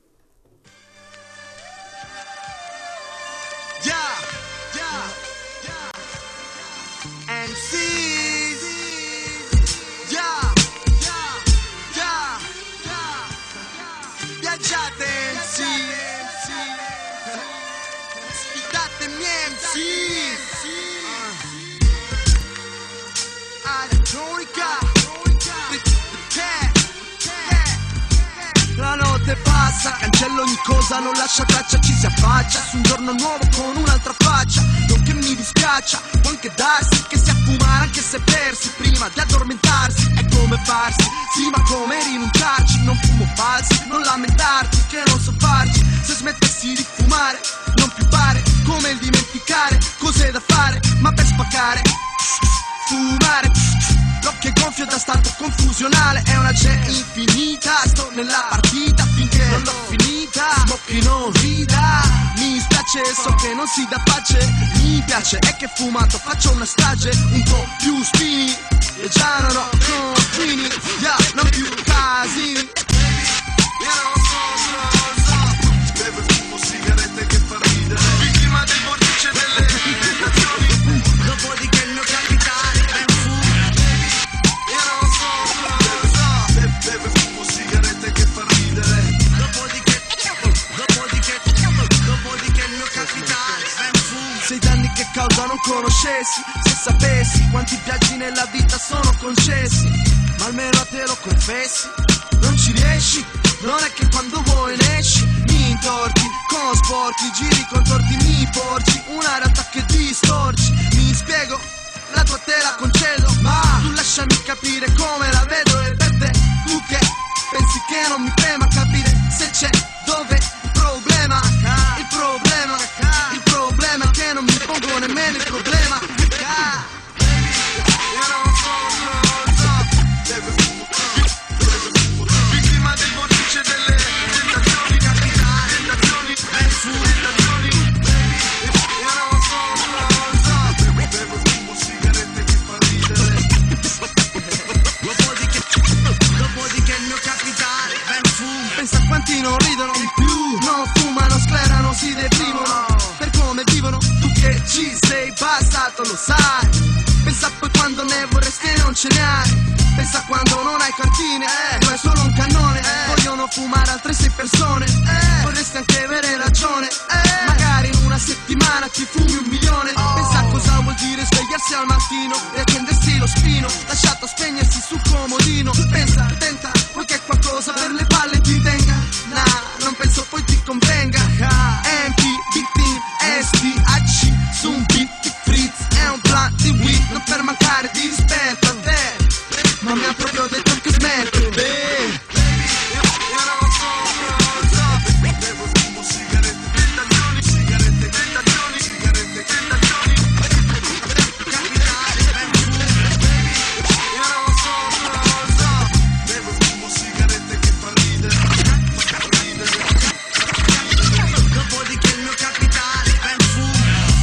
Speaker 12: La notte passa, cancello ogni cosa, non lascia traccia, ci si affaccia su un giorno nuovo con un'altra faccia. Non che mi dispiaccia, può anche darsi che sia fumare anche se persi prima di addormentarsi. È come farsi, sì ma come rinunciarci. Non fumo falsi, non lamentarti che non so farci. Se smettessi di fumare, non più pare come il dimenticare cose da fare, ma per spaccare. Fumare, l'occhio è gonfio da stato confusionale, è una c'è infinita, sto nella partita finché non l'ho finita, sbocchi non rida, mi spiace, so che non si dà pace, mi piace, è che fumato faccio una strage, un po' più spini, e già non ho confini, yeah, non più casini, io non so, so, so, bevo e fumo sigarette che fa ridere, vittima del vortice delle tentazioni, dopodiché il mio capitale. Se i danni che causa non conoscessi, se sapessi quanti viaggi nella vita sono concessi, ma almeno a te lo confessi. Non ci riesci, non è che quando vuoi ne esci. Mi intorti, con sporchi, giri contorti, mi porgi una realtà che distorci. Mi spiego, la tua te la concedo, ma tu lasciami capire come la vedo. E per te, tu che pensi che non mi prema capire se c'è, dove il problema. Il problema, il problema è che non mi pongo nemmeno il problema. Io non sono vittima del vortice delle tentazioni capitali, tentazioni, tentazioni. Io non sono bevo fumo sigarette che fa ridere. Dopodiché, dopodiché il mio capitale ben fumo. Pensa a quanti non ridono di più, non fumano, sclerano, si deprimono per come vivono. Tu che ci sei passato lo sai. Pensa poi quando ne vorresti e non ce ne hai. Pensa quando non hai cantine, eh, tu hai solo un cannone, eh. Vogliono fumare altre sei persone, eh. Vorresti anche avere ragione, eh. Magari in una settimana ti fumi un milione, oh. Pensa a cosa vuol dire svegliarsi al mattino e accendersi lo spino, lasciato spegnersi sul comodino. Pensa, tenta, vuoi che qualcosa per le palle ti tenga? Nah, non penso poi ti convenga. M P, Big Team, S P, A C, su un beat di Fritz, è un plan di weed, non per mancare di rispetto a te. Ma mi ha proprio detto che smette, beh. Io non sono bevo fumo sigarette, tentazioni, sigarette, tentazioni, sigarette, tentazioni. Capitale, ben fumo. Io non sono bevo fumo sigarette che fa ridere. Dopodiché il mio capitale, ben fumo.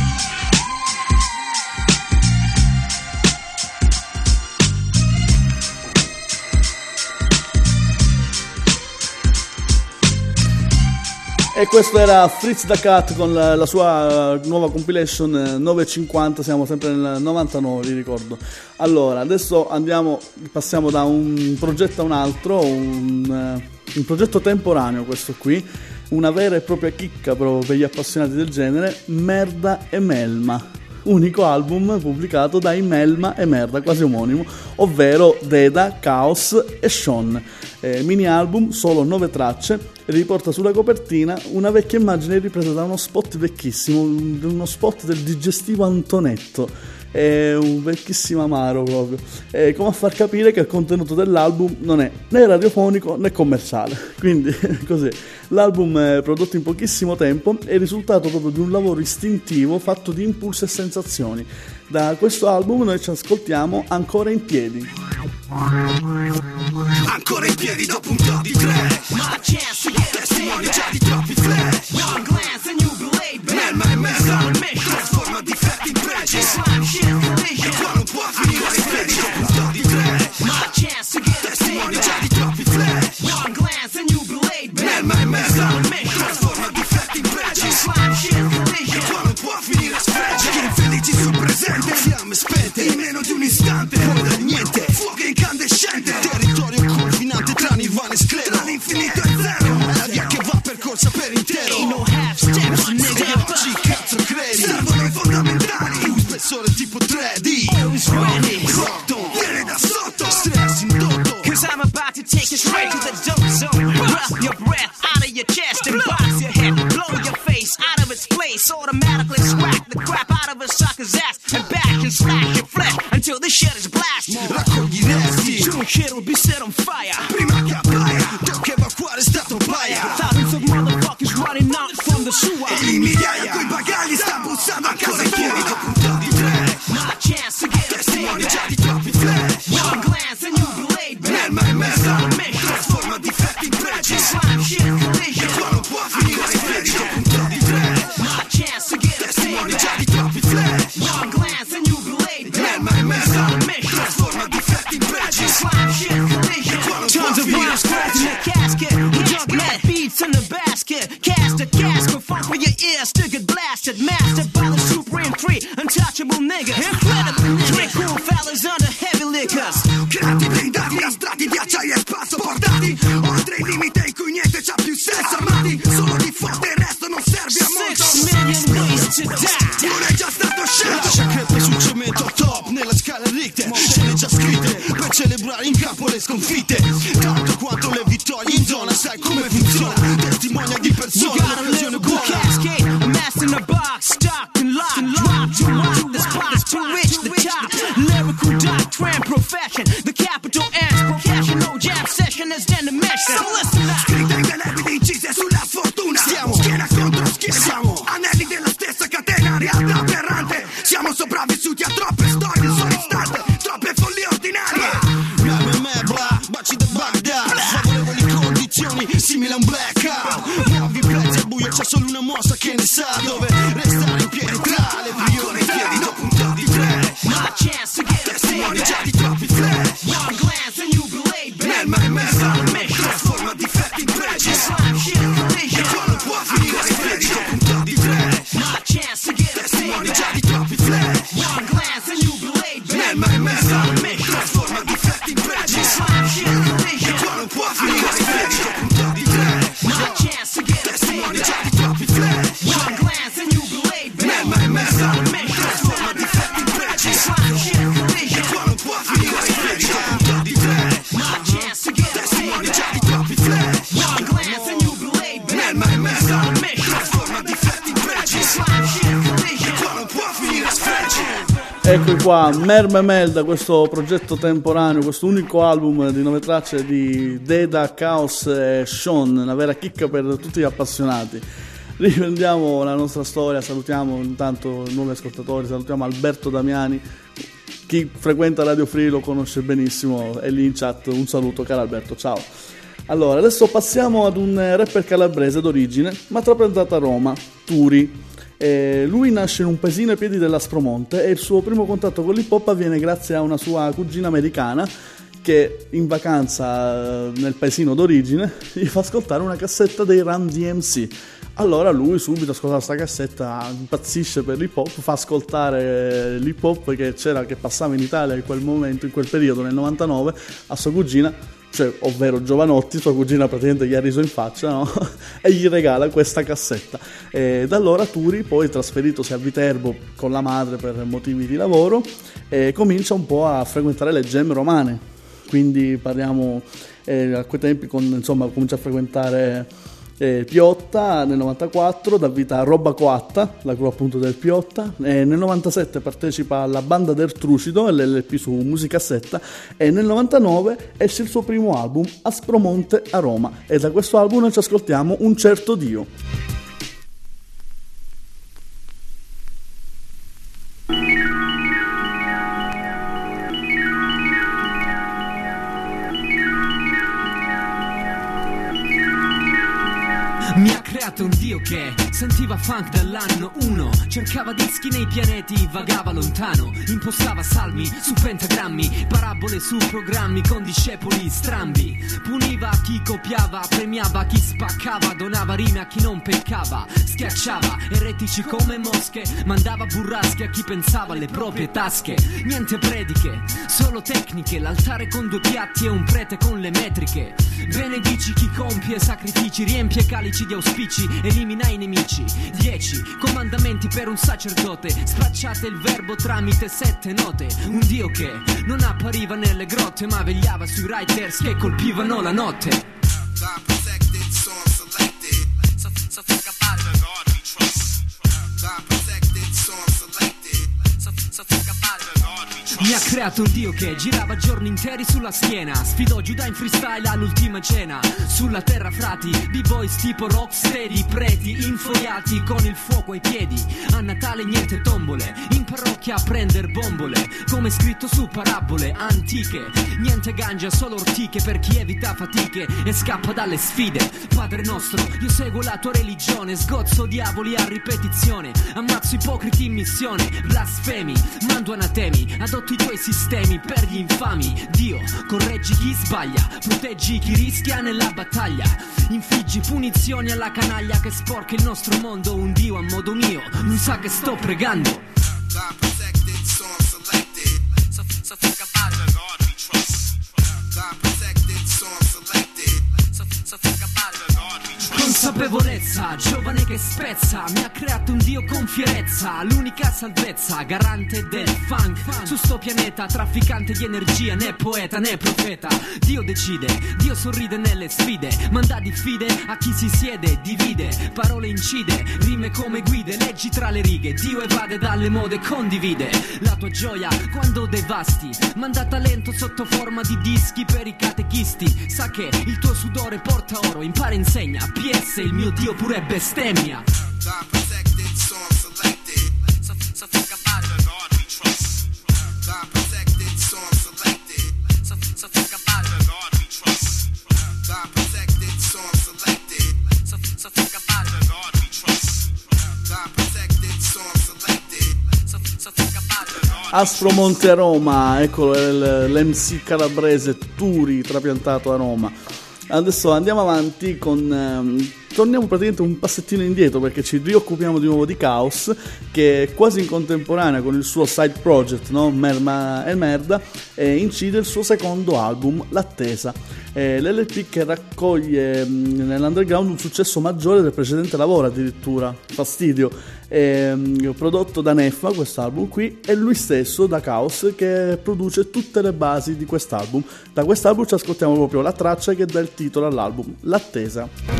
Speaker 1: E questo era Fritz da Cat con la, la sua nuova compilation novecentocinquanta, siamo sempre nel novantanove, vi ricordo. Allora, adesso andiamo, passiamo da un progetto a un altro, un, un progetto temporaneo questo qui, una vera e propria chicca proprio per gli appassionati del genere, Merda e Melma. Unico album pubblicato dai Melma e Merda, quasi omonimo, ovvero Deda, Chaos e Sean. Eh, mini album, solo nove tracce, riporta sulla copertina una vecchia immagine ripresa da uno spot vecchissimo, uno spot del digestivo Antonetto. È un vecchissimo amaro proprio, è come a far capire che il contenuto dell'album non è né radiofonico né commerciale. Quindi così, l'album è prodotto in pochissimo tempo, è il risultato proprio di un lavoro istintivo fatto di impulsi e sensazioni. Da questo album noi ci ascoltiamo Ancora in piedi.
Speaker 5: Ancora in piedi dopo un top di tre, ma chance testimoni già di troppi flash. One glance and you believe Melma e Merda trasforma difetti in pregi. E qua non può finire in piedi dopo un top di tre, ma chance testimoni già di troppi flash. One glance and you believe Melma e Merda trasforma difetti in pregi. E qua non può finire a spreggi. Che infelici sul presente, fiamme spente in meno di un istante, come dal niente, fuoco incandescente. Territorio confinante tra Nirvana e sclero, tra l'infinito e zero, è la via che va percorsa per intero. Ain't no half steps, nigga, oggi cazzo credi, servono i fondamentali, un spessore tipo tre D. Always ready, Rockton, viene da sotto, stress indotto. Cause I'm about to take you straight to the dope zone. Breath your breath out of your chest and box your head, blow your face out of its place. Automatically smack the crap out of a sucker's ass and back and slash your flesh until the shit is blasted. Raccogli i resti, soon shit will be set on fire. Prima che appaia, tocca evacuare stato paia. Thousands of motherfuckers running out from the sewer. E lì migliaia coi bagagli sta bussando a casa in piedi dopo un top di tre. My chance to get testimoni già di troppi flash. One glance and you believe Melma e Merda trasforma difetti in pregi. Slime shit collision. E qua non può finire in piedi dopo un top di tre. My chance to get testimoni già di troppi flash. One glance and you believe Melma e Merda trasforma difetti in pregi. Slime shit collision. Tons of rhymes cracked in the casket. The junk net beats in the basket. Cast a casket, funk for your ears to get blasted. Mastered by the Supreme Three, untouchable nigga. Incredible nigga. Three cool fellas under heavy liquors. Creati blindati, astratti di acciaio e spazio portati oltre il limite in cui niente c'ha più senso. Armati solo di fotte, il resto non serve a molto. Six million ways to die. Non è già stato scelto. Lascia crepe sul cemento top nella scala Richter. Scene già scritte per celebrare in campo le
Speaker 12: le sconfitte, tanto quanto le vittorie in zona. Sai come funziona, testimonia di persona, l'occasione buona.
Speaker 10: Cascade, a master in a box, stock and lock, drop to rock the spot to reach the top. Lyrical doctrine, profession, the capital N's professional jam session is then the mission. So listen up.
Speaker 5: Scritte indelebili incise sulla sfortuna, siamo schiena contro schiena, siamo anelli della stessa catena, realtà aberrante. Siamo sopravvissuti a troppe storie in un solo istante, troppe follie ordinarie.
Speaker 12: Me, me, me, bla, baci da Baghdad, favorevoli condizioni, simile a un blackout. Muovi prezzi al buio, c'è solo una mossa che ne sa dove restare in piedi tra le priorità.
Speaker 5: Dopo un top di tre,
Speaker 10: My chance to get a
Speaker 5: testimoni già di troppi flash.
Speaker 10: One glance and you believe,
Speaker 5: Nel mai mezzo alla mission, trasforma difetti in pregi.
Speaker 10: Slime shit collision.
Speaker 5: E qua non può finire spregio. Dopo un top di tre,
Speaker 10: My chance to get a
Speaker 5: testimoni già di troppi flash.
Speaker 10: One glance and you believe,
Speaker 5: Nel mai mezzo alla mission, trasforma difetti in pregi.
Speaker 10: Slime shit collision.
Speaker 5: E qua non può finire spregio. Dopo un top di tre,
Speaker 10: My chance to get a
Speaker 5: testimoni già di troppi flash.
Speaker 10: One glance and you believe,
Speaker 5: Nel mai mezzo alla mission, trasforma difetti in pregi.
Speaker 10: Slime shit collision.
Speaker 5: E qua non può finire spregio. Dopo un top di tre,
Speaker 10: My chance to get a
Speaker 5: testimoni già di troppi flash.
Speaker 10: One glance and you believe,
Speaker 5: Nel mai mezzo alla mission, trasforma difetti in pregi.
Speaker 10: Slime shit collision.
Speaker 5: E qua non può finire spregio.
Speaker 1: Eccoci qua, Merme Melda, questo progetto temporaneo, questo unico album di nove tracce di Deda, Chaos e Sean, una vera chicca per tutti gli appassionati. Riprendiamo la nostra storia, salutiamo intanto i nuovi ascoltatori, salutiamo Alberto Damiani, chi frequenta Radio Free lo conosce benissimo, è lì in chat, un saluto caro Alberto, ciao. Allora, adesso passiamo ad un rapper calabrese d'origine, ma trappiantato a Roma, Turi. Eh, lui nasce in un paesino ai piedi dell'Aspromonte e il suo primo contatto con l'hip hop avviene grazie a una sua cugina americana che in vacanza nel paesino d'origine gli fa ascoltare una cassetta dei Run D M C. Allora lui subito ascolta questa cassetta, impazzisce per l'hip hop, fa ascoltare l'hip hop che c'era, che passava in Italia in quel momento, in quel periodo, nel novantanove, a sua cugina, cioè ovvero Giovanotti, sua cugina praticamente gli ha riso in faccia, no? E gli regala questa cassetta. E da allora Turi, poi trasferitosi a Viterbo con la madre per motivi di lavoro, e comincia un po' a frequentare le gemme romane. Quindi parliamo eh, a quei tempi, con, insomma, comincia a frequentare eh, Piotta nel novantaquattro, dà vita a Roba Coatta, la crew appunto del Piotta, e nel novantasette partecipa alla Banda del Trucido, l'L P su musicassetta, e nel novantanove esce il suo primo album, Aspromonte a Roma, e da questo album noi ci ascoltiamo Un certo Dio.
Speaker 11: Mi ha creato un dio che sentiva funk dall'anno uno, cercava dischi nei pianeti, vagava lontano, impostava salmi su pentagrammi, parabole su programmi con discepoli strambi, puniva chi copiava, premiava chi spaccava, donava rime a chi non peccava, schiacciava eretici come mosche, mandava burrasche a chi pensava alle proprie tasche. Niente prediche, solo tecniche, l'altare con due piatti e un prete con le metriche. Benedici chi compie sacrifici, riempie calici di auspici, elimina i nemici. Dieci comandamenti per un sacerdote, spacciate il verbo tramite sette note. Un dio che non appariva nelle grotte, ma vegliava sui writers che colpivano la notte.
Speaker 5: God protected, so I'm selected. So, so think about it. God we trust. God protected, so I'm selected. So, so think about it. God we trust.
Speaker 11: Mi ha creato un dio che girava giorni interi sulla schiena, sfidò Giuda in freestyle all'ultima cena. Sulla terra frati, b-boys tipo rocksteady, preti infoiati con il fuoco ai piedi. A Natale niente tombole, in parrocchia a prender bombole, come scritto su parabole antiche. Niente gangia, solo ortiche per chi evita fatiche e scappa dalle sfide. Padre nostro, io seguo la tua religione, sgozzo diavoli a ripetizione, ammazzo ipocriti in missione, blasfemi, mando anatemi, adotto i tuoi sistemi per gli infami. Dio, correggi chi sbaglia, proteggi chi rischia nella battaglia, infliggi punizioni alla canaglia che sporca il nostro mondo. Un Dio a modo mio non sa che sto pregando.
Speaker 5: God protected, so I'm selected. So, so think about it. God we trust. God protected, so I'm selected. So, so think about it. God we trust.
Speaker 11: Con consapevolezza, giovane che spezza, mi ha creato un dio con fierezza, l'unica salvezza, garante del funk. Su sto pianeta, trafficante di energia, né poeta né profeta. Dio decide, Dio sorride nelle sfide, manda diffide a chi si siede, divide, parole incide, rime come guide, leggi tra le righe. Dio evade dalle mode, condivide la tua gioia quando devasti, manda talento sotto forma di dischi per i catechisti. Sa che il tuo sudore porta oro, impara, insegna. P S, il mio Dio pure bestemmia.
Speaker 12: God protected, so I'm selected.
Speaker 11: So, so think about it.
Speaker 12: The God we trust. God protected, so I'm selected.
Speaker 11: So, so think about it.
Speaker 12: The God we trust. God protected, so I'm selected.
Speaker 11: So, so think about it.
Speaker 12: The God we trust. God protected, so I'm selected.
Speaker 11: So, so think about it.
Speaker 1: Aspromonte a Roma, eccolo l'M C calabrese Turi trapiantato a Roma. Adesso andiamo avanti con ehm, torniamo praticamente un passettino indietro, perché ci rioccupiamo di nuovo di Caos, che è quasi in contemporanea con il suo side project, no? Merma e Merda, e incide il suo secondo album, L'Attesa, eh, l'L P che raccoglie mh, nell'underground un successo maggiore del precedente lavoro, addirittura Fastidio. È prodotto da Neffa quest'album qui, e lui stesso da Caos che produce tutte le basi di quest'album. Da quest'album ci ascoltiamo proprio la traccia che dà il titolo all'album, L'Attesa.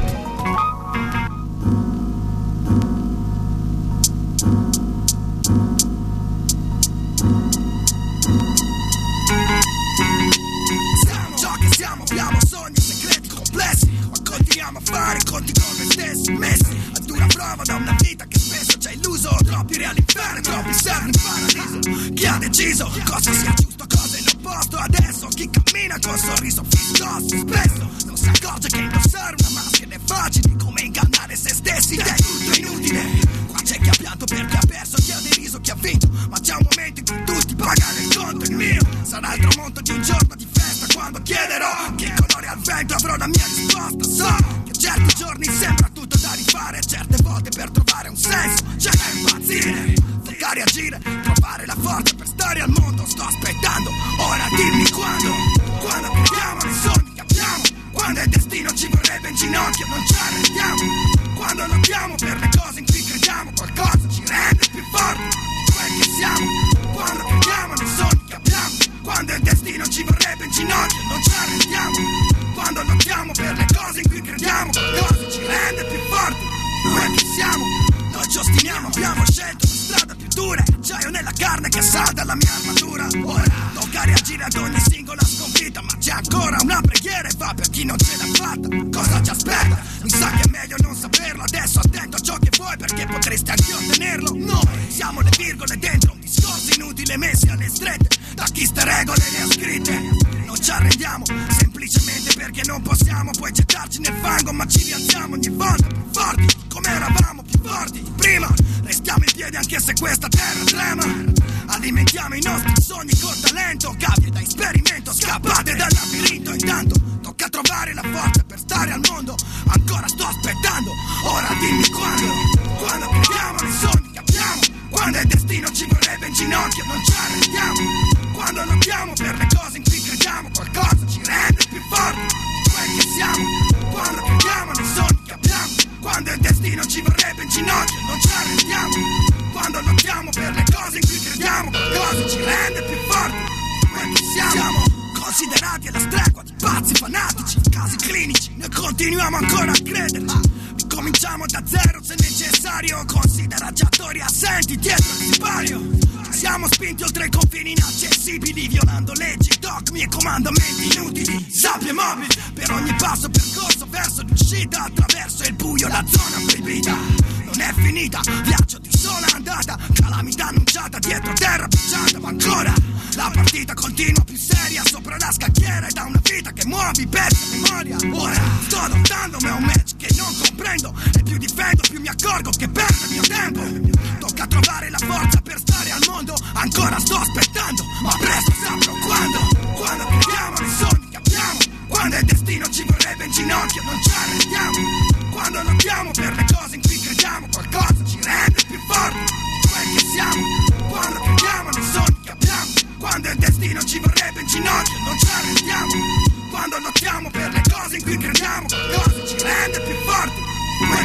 Speaker 12: A fare conti con noi stessi, messi a dura prova da una vita che spesso ci ha illuso. Troppi reali inferno, troppi servi in paradiso. Chi ha deciso cosa sia giusto, cosa è l'opposto? Adesso chi cammina con sorriso fiscoso spesso non si accorge che indossare una maschera è facile come ingannare se stessi. Ed è tutto inutile. Qua c'è chi ha pianto perché ha perso, chi ha deriso, chi ha vinto, ma c'è un momento in cui tutti pagano il conto. Il mio sarà il tramonto di un giorno di festa, quando chiederò che colore al vento avrò la mia risposta. So certi giorni sembra tutto da rifare, certe volte per trovare un senso c'è da impazzire, toccare agire, trovare la forza per stare al mondo. Sto aspettando, ora dimmi quando, quando crediamo nei sogni che abbiamo, quando il destino ci vorrebbe in ginocchio, non ci arrendiamo, quando lottiamo per le cose in cui crediamo, qualcosa ci rende più forti di quel che siamo, quando crediamo nei sogni che abbiamo, quando il destino ci vorrebbe in ginocchio, non ci arrendiamo, quando lottiamo per le cose in cui crediamo, qualcosa ci rende più forti di quel che siamo. Noi ci ostiniamo, abbiamo scelto la strada più dura, acciaio nella carne che salda la mia armatura. Ora tocca reagire ad ogni singola sconfitta, ma c'è ancora una preghiera e va per chi non ce l'ha fatta. Cosa ci aspetta? Mi sa che è meglio non saperlo. Adesso attento a ciò che vuoi, perché potresti anche ottenerlo. Noi siamo le virgole dentro un discorso inutile messi alle strette da chi ste regole le ha scritte. Non ci arrendiamo semplicemente perché non possiamo poi gettarci nel fango, ma ci rialziamo ogni volta più forti come eravamo più forti prima. Restiamo in piedi anche se questa terra trema, alimentiamo i nostri sogni con talento, cavie da esperimento, scappate dal labirinto. Intanto tocca trovare la forza per stare al mondo, ancora sto aspettando, ora dimmi quando, quando crediamo nei sogni che abbiamo, quando il destino ci vorrebbe in ginocchio, non ci arrendiamo, quando lottiamo per le cose in cui crediamo, qualcosa ci rende più forti di quel che siamo, quando crediamo nei sogni che abbiamo, quando il destino ci vorrebbe in ginocchio, non ci arrendiamo, quando lottiamo per le cose in cui crediamo, qualcosa ci rende più forti di quel che siamo. Siamo considerati alla stregua di pazzi fanatici, casi clinici, noi continuiamo ancora a crederci. Cominciamo da zero se necessario, considera giocatori assenti dietro il sipario. Siamo spinti oltre i confini inaccessibili, violando leggi, dogmi e comandamenti inutili. Sabbie mobili per ogni passo percorso verso l'uscita, attraverso il buio la zona proibita. Non è finita, viaggio di sola andata, calamità annunciata dietro terra bruciata, ma ancora la partita continua più seria sopra la scacchiera, e da una vita che muovi persa memoria. Ora sto lottando ma è un match che non comprendo, e più difendo più mi accorgo che perdo il mio tempo. Tocca trovare la forza per stare al mondo, ancora sto aspettando, ma presto saprò quando, quando crediamo nei sogni che abbiamo, quando il destino ci vorrebbe in ginocchio, non ci arrendiamo, quando lottiamo per le cose in cui crediamo, qualcosa ci rende più forti di quel che siamo, quando crediamo nei sogni che abbiamo, quando il destino ci vorrebbe in ginocchio, non ci arrendiamo, quando lottiamo per le cose in cui crediamo, qualcosa ci rende più forti di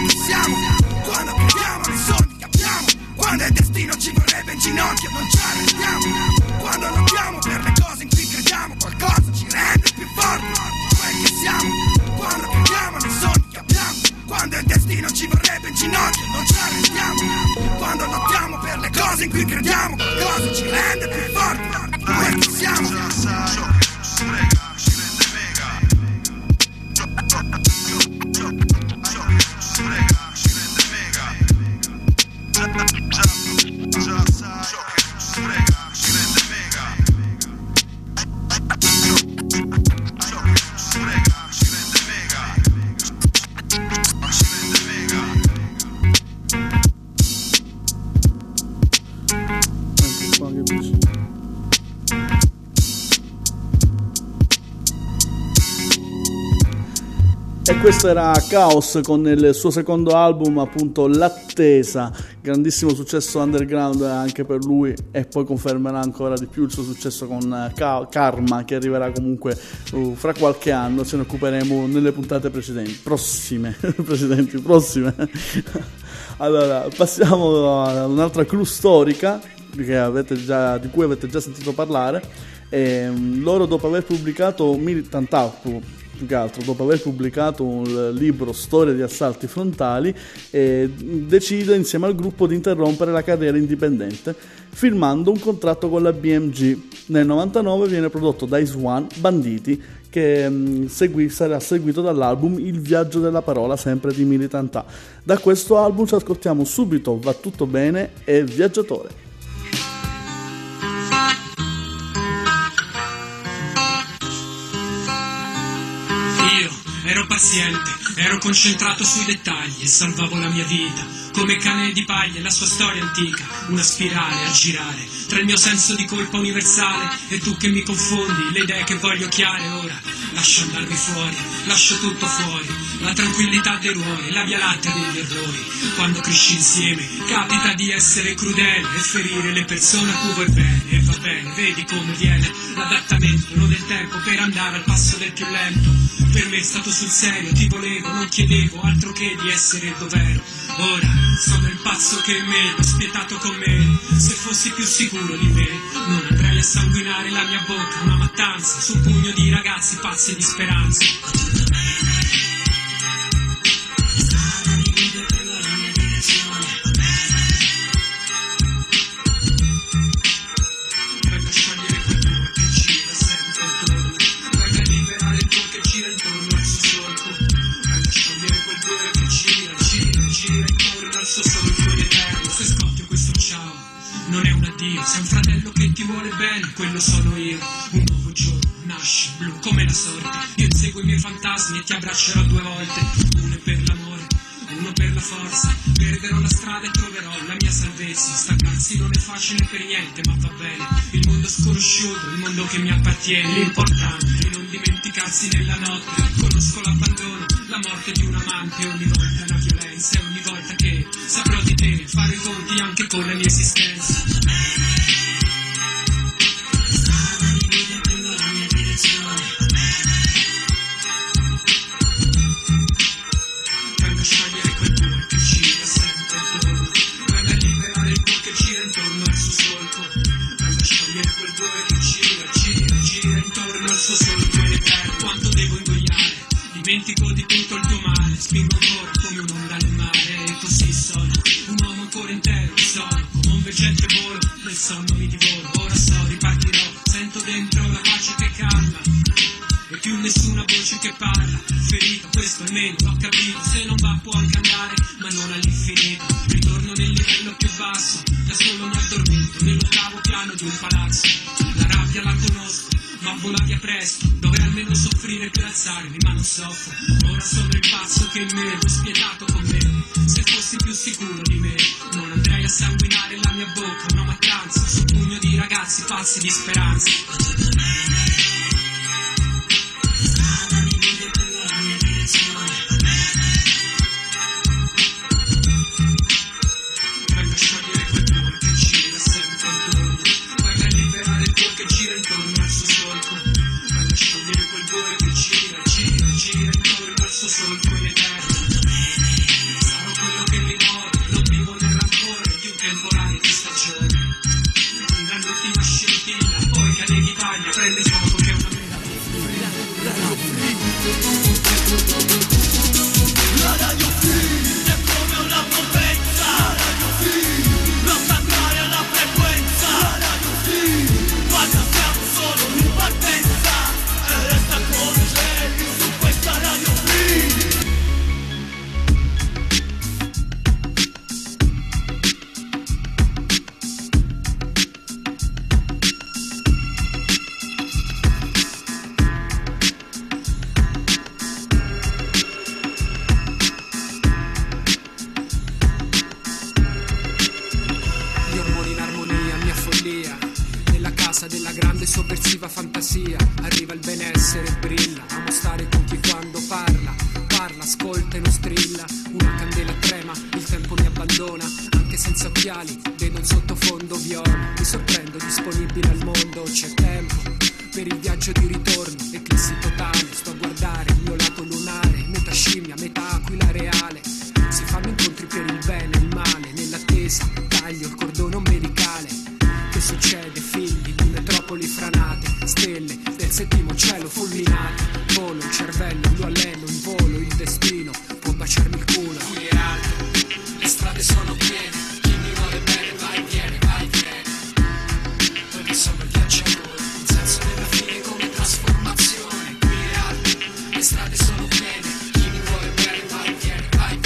Speaker 12: che siamo, quando crediamo nei sogni che abbiamo, quando il destino ci vorrebbe in ginocchio non ci arrendiamo, quando lottiamo per le cose in cui crediamo, qualcosa ci rende più forti, quel che siamo, quando crediamo nei sogni che abbiamo, quando il destino ci vorrebbe in ginocchio non ci arrendiamo, quando lottiamo per le cose in cui crediamo, qualcosa ci rende più forti, quel che siamo.
Speaker 1: E questo era Chaos con il suo secondo album, appunto L'Attesa, grandissimo successo underground anche per lui, e poi confermerà ancora di più il suo successo con Karma, che arriverà comunque uh, fra qualche anno. Ce ne occuperemo nelle puntate precedenti, prossime, precedenti, prossime. Allora, passiamo a un'altra crew storica che avete già, di cui avete già sentito parlare. E, loro, dopo aver pubblicato Militant Outpost, più che altro dopo aver pubblicato un libro Storia di assalti frontali, eh, decide insieme al gruppo di interrompere la carriera indipendente firmando un contratto con la B M G. Nel novantanove viene prodotto da Ice One Banditi, che mh, segui, sarà seguito dall'album Il viaggio della parola, sempre di Militant A. Da questo album ci ascoltiamo subito Va tutto bene e Viaggiatore.
Speaker 15: Ero paziente, ero concentrato sui dettagli e salvavo la mia vita, come cane di paglia e la sua storia antica, una spirale a girare tra il mio senso di colpa universale e tu che mi confondi, le idee che voglio chiare ora. Lascio andarmi fuori, lascio tutto fuori, la tranquillità dei ruoli, la via lattea degli errori. Quando cresci insieme capita di essere crudele e ferire le persone a cui vuoi bene. E va bene, vedi come viene l'adattamento, non del tempo per andare al passo del più lento. Per me è stato sul serio, ti volevo, non chiedevo altro che di essere il dovero. Ora sono il pazzo che è me, l'ho spietato con me. Se fossi più sicuro di me non andrei a sanguinare la mia bocca, una mattanza su un pugno di ragazzi pazzi di speranza. Vengo a sciogliere quel tuo che gira sempre intorno, vengo a liberare il tuo che gira intorno al suo solco, vengo a sciogliere quel tuo che gira, gira, gira intorno al suo solco in eterno. Se scoppio questo ciao non è un addio, sei un fratello che ti vuole bene, quello sono io. Un nuovo giorno nasce blu come la sorte, io inseguo i miei fantasmi e ti abbraccerò due volte, uno per l'amore, uno per la forza. Perderò la strada e troverò la mia salvezza. Staccarsi non è facile per niente, ma va bene. Il mondo sconosciuto, il mondo che mi appartiene. L'importante è non dimenticarsi nella notte. Conosco l'abbandono, la morte di un amante, ogni volta una violenza, e ogni volta che saprò di te fare i conti anche con la mia esistenza. Vengo a sciogliere quel tuo che gira sempre intorno, vengo a liberare il tuo che gira intorno al suo solco, vengo a sciogliere quel tuo che gira, gira, gira intorno al suo solco in eterno. Quanto devo ingoiare, dimentico di tutto il tuo male, spingo ancora come un'onda nel mare, e così sono un uomo ancora intero, sono come un veggente volo, nel sonno mi divoro. Ora so, ripartirò, sento dentro la pace che calma, e più nessuna voce che parla. Ferito, questo almeno l'ho capito, se non va può anche andare, ma non all'infinito. Ritorno nel livello più basso, da solo mi addormento nell'ottavo piano di un palazzo. La rabbia la conosco, ma vola via presto, dovrei almeno soffrire per alzarmi, ma non soffro. Ora sono il pazzo che in me, l'ho spietato con me. Se fossi più sicuro di me non andrei a sanguinare la mia bocca, una mattanza su un pugno di ragazzi pazzi di speranza. Vengo a sciogliere quel tuo che gira sempre intorno, vengo a liberare il tuo che gira intorno al suo solco, vengo a sciogliere quel tuo che gira, gira, gira intorno al suo solco in eterno.
Speaker 9: essere brilla, amo stare con chi quando parla, parla, ascolta e non strilla, una candela trema, il tempo mi abbandona, anche senza occhiali, vedo un sottofondo viola, mi sorprendo disponibile al mondo, c'è tempo per il viaggio di ritorno, eclissi totale, sto a guardare il mio lato lunare, metà scimmia, metà aquila reale, si fanno incontri per il bene e il male, nell'attesa taglio il cordone ombelicale, che succede? Figli di metropoli franate, stelle del settimo cielo fulminate, volo il cervello, lo alleno in volo, il destino può baciarmi il culo, qui è alto, le strade sono piene, chi mi vuole bene va e viene, va e viene, perché sono il viaggiatore, il senso della fine come trasformazione, qui è alto, le strade sono piene, chi mi vuole bene va e viene, va e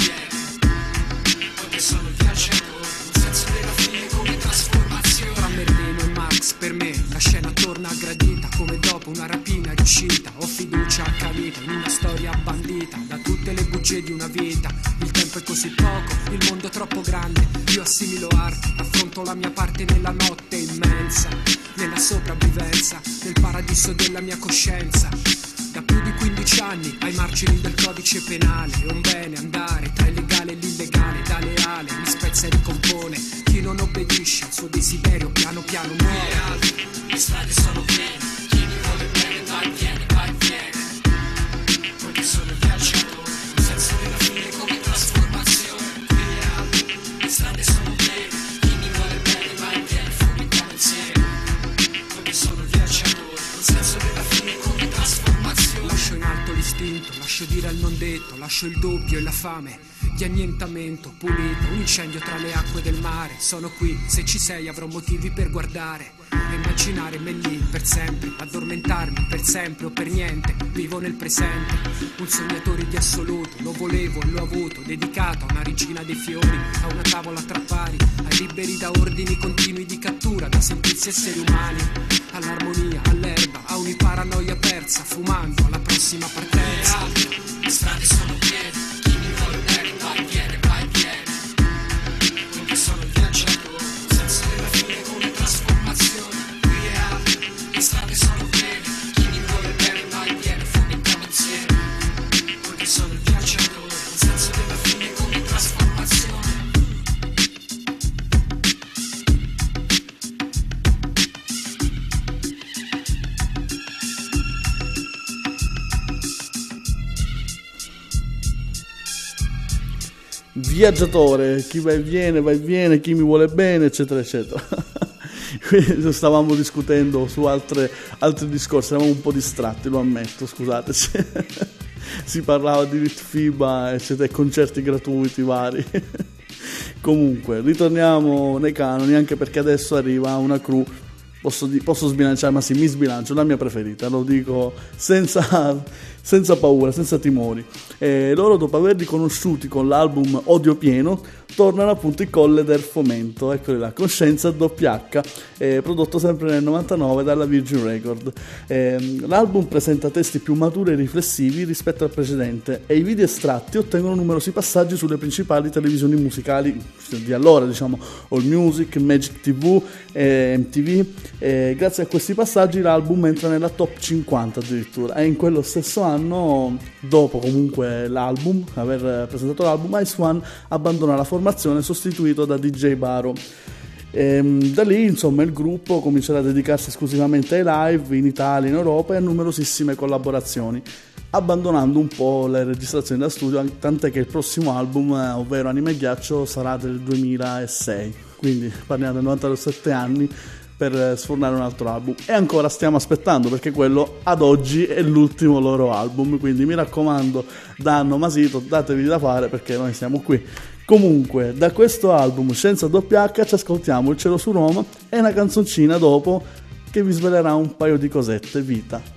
Speaker 9: viene, perché sono il viaggiatore, il senso della fine come trasformazione. Tra Merlino e Max per me la scena torna aggradita, come dopo una rapina riuscita, ho fiducia accanita in una storia bandita da tutte le bugie di una vita, il tempo è così poco, il mondo è troppo grande, io assimilo arte, affronto la mia parte nella notte immensa, nella sopravvivenza, nel paradiso della mia coscienza, da più di quindici anni ai margini del codice penale, è un bene andare tra il legale e l'illegale, da leale mi spezza e ricompone, chi non obbedisce al suo desiderio piano piano muore, le strade sono piene, chi mi vuole bene va e viene, va e viene, perché sono il viaggiatore, il senso della fine come trasformazione, qui è alto, le strade sono piene, chi mi vuole bene va e viene, fumiamo insieme, perché sono il viaggiatore, il senso della fine come trasformazione, lascio in alto l'istinto, lascio dire al non detto, lascio il dubbio e la fame, di annientamento pulito, un incendio tra le acque del mare, sono qui, se ci sei avrò motivi per guardare, e immaginare me lì per sempre, addormentarmi per sempre o per niente, vivo nel presente, un sognatore di assoluto, lo volevo e l'ho avuto, dedicato a una regina dei fiori, a una tavola tra pari, ai liberi da ordini continui di cattura, da sentirsi esseri umani, all'armonia, all'erba, a ogni paranoia persa, fumando alla prossima partenza, le strade sono piene, chi mi vuole bene va e viene, va e viene, perché sono il viaggiatore, il senso della fine come trasformazione, qui è alto, le strade sono piene, chi mi vuole bene va e viene, fumiamo insieme, perché sono il viaggiatore, il senso della fine come trasformazione.
Speaker 1: Viaggiatore, chi va e viene, va e viene, chi mi vuole bene, eccetera, eccetera. Quindi stavamo discutendo su altre, altri discorsi, eravamo un po' distratti, lo ammetto, scusateci. Si parlava di Rit FIBA, eccetera, concerti gratuiti vari. Comunque, ritorniamo nei canoni, anche perché adesso arriva una crew. Posso, di- posso sbilanciare, ma sì, mi sbilancio, la mia preferita, lo dico senza, senza paura, senza timori. E loro, dopo averli conosciuti con l'album Odio Pieno, tornano appunto i Colle del Fomento, eccoli là, con Scienza doppia acca, eh, prodotto sempre nel novantanove dalla Virgin Record. Eh, l'album presenta testi più maturi e riflessivi rispetto al precedente e i video estratti ottengono numerosi passaggi sulle principali televisioni musicali di allora, diciamo All Music, Magic T V, eh, M T V. Eh, grazie a questi passaggi l'album entra nella top cinquanta addirittura, e in quello stesso anno, dopo comunque l'album, aver presentato l'album, Ice One abbandona la formazione, sostituito da D J Baro. E, da lì insomma il gruppo comincerà a dedicarsi esclusivamente ai live in Italia, in Europa e a numerosissime collaborazioni, abbandonando un po' le registrazioni da studio, tant'è che il prossimo album, ovvero Anima e Ghiaccio, sarà del duemilasei, quindi parliamo del novantasette anni per sfornare un altro album, e ancora stiamo aspettando, perché quello ad oggi è l'ultimo loro album, quindi mi raccomando, Danno, Masito, datevi da fare perché noi siamo qui. Comunque, da questo album Scienza doppia acca ci ascoltiamo Il cielo su Roma e una canzoncina dopo che vi svelerà un paio di cosette. Vita.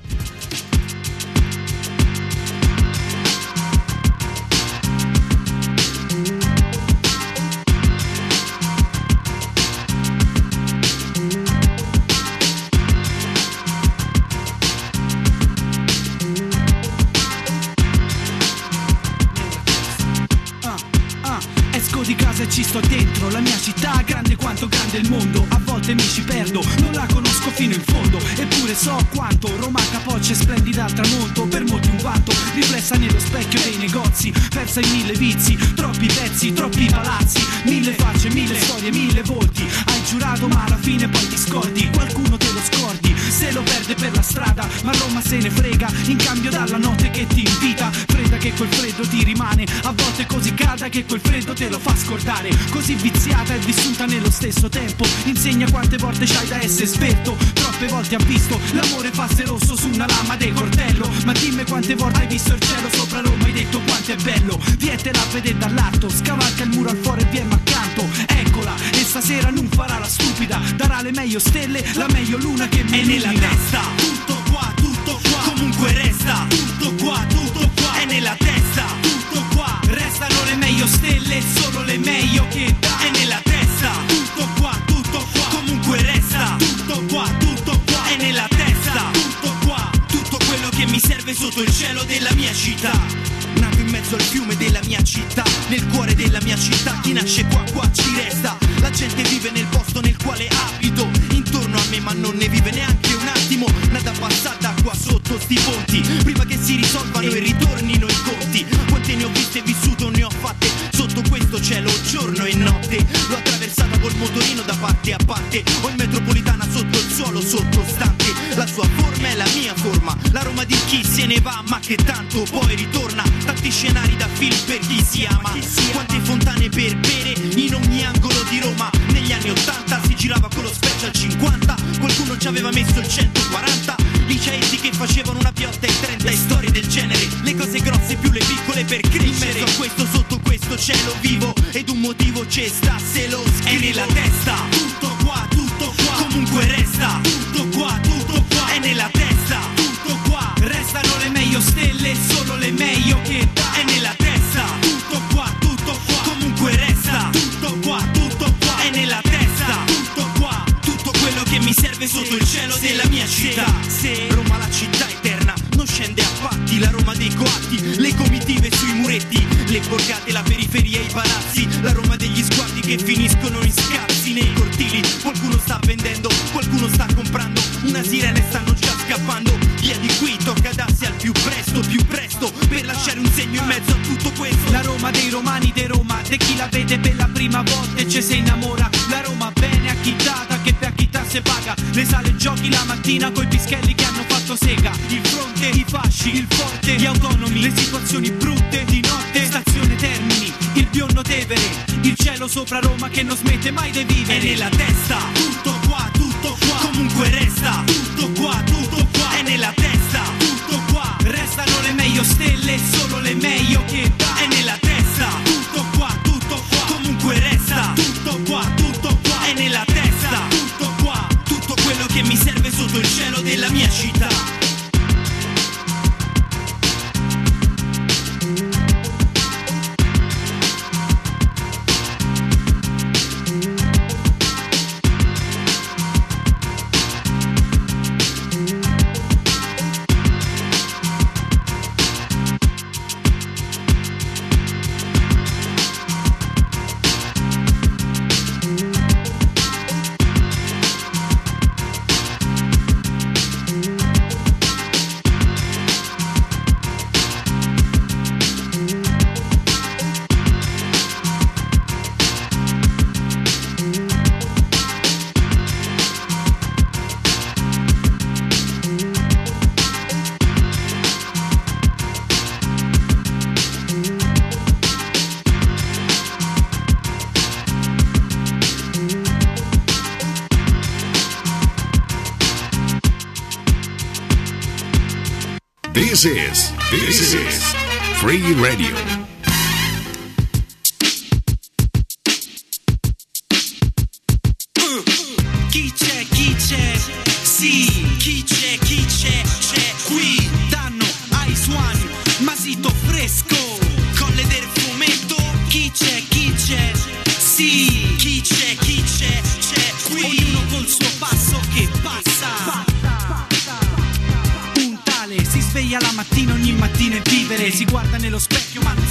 Speaker 10: di casa e ci sto dentro. La mia città grande quanto grande il mondo. A volte mi ci perdo, non la conosco fino in fondo. Eppure so quanto Roma capoccia e splendida al tramonto. Per molti un vanto, riflessa nello specchio dei negozi. Persa in mille vizi, troppi pezzi, troppi palazzi. Mille facce, mille storie, mille volti. Hai giurato ma alla fine poi ti scordi. Qualcuno te lo scordi, se lo perde per la strada. Ma Roma se ne frega, in cambio dalla notte che ti invita. Fredda che quel freddo ti rimane, a volte così calda che quel freddo te lo fa scordare. Così viziata e vissuta nello stesso tempo. Insegna quante volte c'hai da essere svelto. Troppe volte ha visto l'amore farsi rosso su una lama del cortello. Ma dimmi quante volte hai visto il cielo sopra Roma, hai detto quanto è bello. Vietela a vedere dall'alto, scavalca il muro al fuori e viene accanto. Eccola, e stasera non farà la stupida. Darà le meglio stelle, la meglio luna che mi illumina.
Speaker 16: È nella testa, tutto qua, tutto qua. Comunque resta, tutto qua, tutto qua. È nella testa, tutto qua.
Speaker 10: Restano le meglio stelle, solo le meglio che dà.
Speaker 16: È nella testa, tutto qua, tutto qua. Comunque resta, tutto qua, tutto qua. È nella testa, tutto qua. Tutto quello che mi serve sotto il cielo della mia città. Nato in mezzo al fiume della mia città, nel cuore della mia città. Chi nasce qua, qua ci resta. La gente vive nel posto nel quale abito. Intorno a me ma non ne vive neanche un attimo. Nada passata qua sotto sti ponti, prima che si risolvano e ritornino i conti. Quante ne ho viste e vissuto ne ho fatte sotto questo cielo giorno e notte. L'ho attraversata col motorino da parte a parte. Ho in metropolitana sotto il suolo sottostante. La sua forma è la mia forma, la Roma di chi se ne va ma che tanto poi ritorna. Tanti scenari da film per chi si ama. Quante fontane per bere in ogni angolo di Roma. Negli anni ottanta si girava con lo special cinquanta. Qualcuno ci aveva messo il centoquaranta. Liceetti che facevano una piotta e trenta e storie del genere. Le cose grosse più le piccole per crescere. In mezzo a questo, sotto questo cielo vivo. Ed un motivo c'è sta, se lo scrivo. È nella testa, tutto qua, tutto qua. Comunque resta, tutto qua, tutto qua. È nella testa, tutto qua.
Speaker 10: Restano le meglio stelle, solo le meglio che dà.
Speaker 16: È nella testa, tutto qua, tutto qua. Comunque resta, tutto qua, tutto qua. È nella testa, tutto qua. Tutto quello che mi serve sotto il cielo della mia città. Se Roma la città eterna non scende a patti. La Roma dei coatti, le comitive sui muretti, le borgate, la periferia e i palazzi. La Roma degli sguardi che finiscono in scazzi nei cortili. Qualcuno sta vendendo, qualcuno sta comprando. Una sirena e stanno già scappando. Via di qui, tocca darsi al più presto, più presto, per lasciare un segno in mezzo a tutto questo.
Speaker 10: La Roma dei romani di Roma, di chi la vede per la prima volta e ci si innamora. La Roma bene acchittata, che per acchittare se paga. Le sale giochi la mattina coi pischelli che hanno fatto sega. Il fronte, i fasci, il forte, gli autonomi. Le situazioni brutte di notte, stazione Termini, il biondo Tevere. Il cielo sopra Roma che non smette mai di vivere.
Speaker 16: È nella testa, tutto qua, tutto qua. Comunque resta, tutto qua, tutto qua. È nella testa, tutto qua.
Speaker 10: Restano le meglio stelle, solo le meglio che dà.
Speaker 16: È nella testa, tutto qua, tutto qua. Comunque resta, tutto qua, tutto qua. È nella testa, tutto qua. Tutto quello che mi serve sotto il cielo della mia città.
Speaker 14: This is, this is Free Radio.
Speaker 16: Uh, chi c'è, chi c'è? Sì, chi c'è, chi c'è? C'è qui. Danno ai suoni, masito fresco. Colle del fumetto. Chi c'è, chi c'è? Sì, chi c'è, chi c'è? C'è qui. Ognuno col suo passo che passa. Si sveglia la mattina, ogni mattina è vivere. Si guarda nello specchio ma non sa più ridere.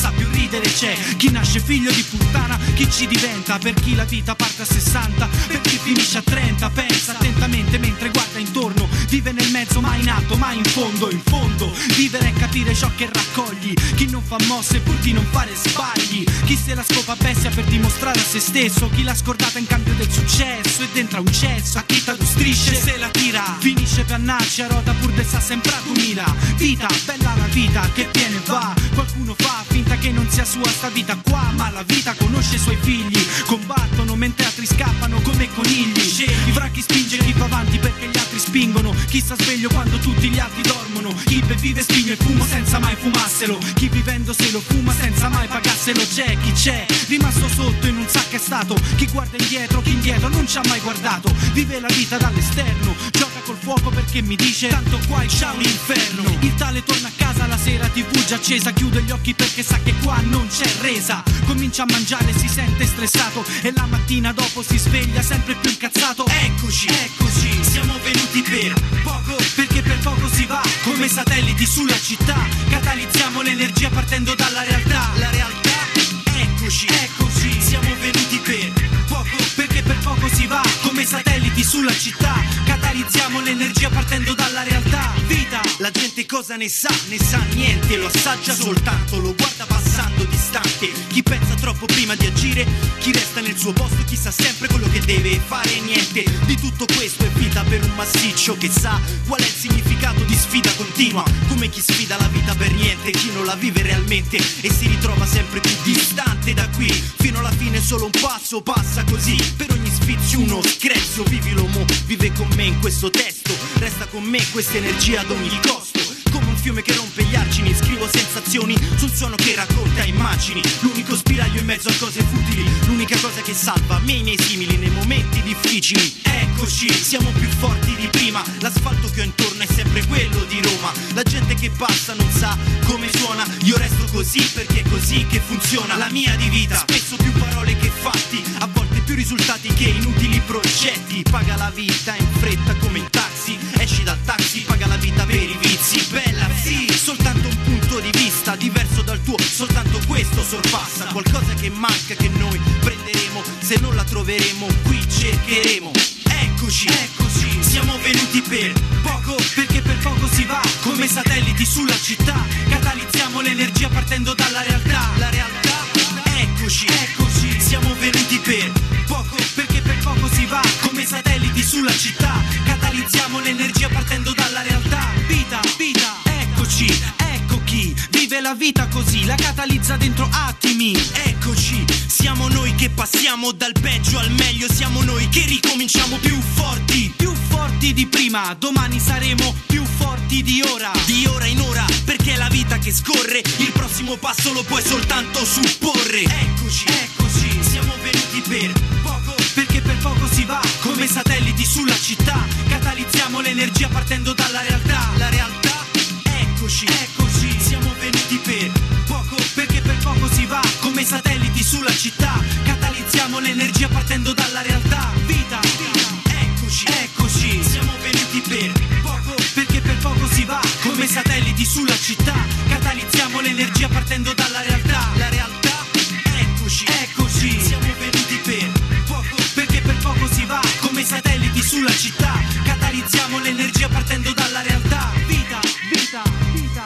Speaker 16: ridere c'è, chi nasce figlio di puttana, chi ci diventa, per chi la vita parte a sessanta, per chi finisce a trenta, pensa attentamente mentre guarda intorno, vive nel mezzo mai in alto, mai in fondo, in fondo, vivere è capire ciò che raccogli, chi non fa mosse pur di non fare sbagli, chi se la scopa bestia per dimostrare a se stesso, chi l'ha scordata in cambio del successo, e dentro un cesso, a chi t'adustrisce se la tira, finisce per annarci a rota pur de sa sempre a duemila, vita, bella la vita che viene e va, qualcuno fa finta che non sia sua sta vita qua, ma la vita conosce i suoi figli, combattono mentre altri scappano come conigli, scegli fra chi spinge e chi va avanti perché gli altri spingono, chi sta sveglio quando tutti gli altri dormono, chi vive spinge il fumo senza mai fumassero, chi vivendo se lo fuma senza mai pagasselo, c'è chi c'è rimasto sotto e non sa che è stato, chi guarda indietro, chi indietro non ci ha mai guardato, vive la vita dall'esterno, gioca col fuoco perché mi dice tanto qua c'è un inferno, il tale torna a casa la sera, tv già accesa, chiude gli occhi perché sa che qua non c'è resa, comincia a mangiare, si sente stressato e la mattina dopo si sveglia sempre più incazzato, eccoci, eccoci, siamo venuti per poco, perché per poco si va, come satelliti sulla città, catalizziamo l'energia partendo dalla realtà, la realtà, eccoci, eccoci, siamo venuti per poco, perché per poco si va, come satelliti sulla città, catalizziamo l'energia partendo dalla realtà, vita, la gente cosa ne sa, ne sa niente, lo assaggia soltanto, lo guarda passando distante, chi pensa troppo prima di agire, chi resta nel suo posto, chi sa sempre quello che deve fare, niente, di tutto questo è vita per un massiccio che sa qual è il significato di sfida continua, come chi sfida la vita per niente, chi non la vive realmente e si ritrova sempre più distante da qui, fino alla fine solo un passo, passa così, per ogni sfizio uno screzio, vivilo mo, vive con me in questo testo, resta con me questa energia ad ogni costo, come un fiume che rompe gli argini, scrivo sensazioni sul suono che racconta immagini, l'unico spiraglio in mezzo a cose futili, l'unica cosa che salva me e i miei simili nei momenti difficili, eccoci, siamo più forti di prima, l'asfalto che ho intorno è sempre quello di Roma, la gente che passa non sa come suona, io resto così perché è così che funziona la mia di vita, spesso più parole che fatti, a volte più risultati che inutili progetti, paga la vita in fretta come in taxi, esci dal taxi, paga la vita per i vizi, bella sì, soltanto un punto di vista diverso dal tuo, soltanto questo sorpassa, qualcosa che manca che noi prenderemo, se non la troveremo qui cercheremo, eccoci, eccoci, siamo venuti per poco, perché per poco si va, come satelliti sulla città, catalizziamo l'energia partendo dalla realtà, la realtà, eccoci, eccoci, siamo venuti per poco, perché per poco si va, come satelliti sulla città, catalizziamo l'energia partendo dalla realtà, vita, vita, eccoci, ecco chi vive la vita così, la catalizza dentro attimi, eccoci, siamo noi che passiamo dal peggio al meglio, siamo noi che ricominciamo più forti, più forti di prima, domani saremo più forti di ora, di ora in ora, perché è la vita che scorre, il prossimo passo lo puoi soltanto supporre, eccoci, eccoci, siamo venuti per poco, perché per poco si va, come satelliti sulla città, catalizziamo l'energia partendo dalla realtà, la realtà, eccoci, eccoci, siamo venuti per poco, perché per poco si va, come satelliti sulla città, catalizziamo l'energia partendo dalla realtà, vita, vita, eccoci, eccoci, siamo venuti per poco, perché per poco si va, come satelliti sulla città, catalizziamo l'energia partendo dalla realtà, la realtà, eccoci, eccoci, siamo venuti per poco, perché per poco si va, come satelliti sulla città, catalizziamo l'energia partendo dalla realtà, vita, vita, vita.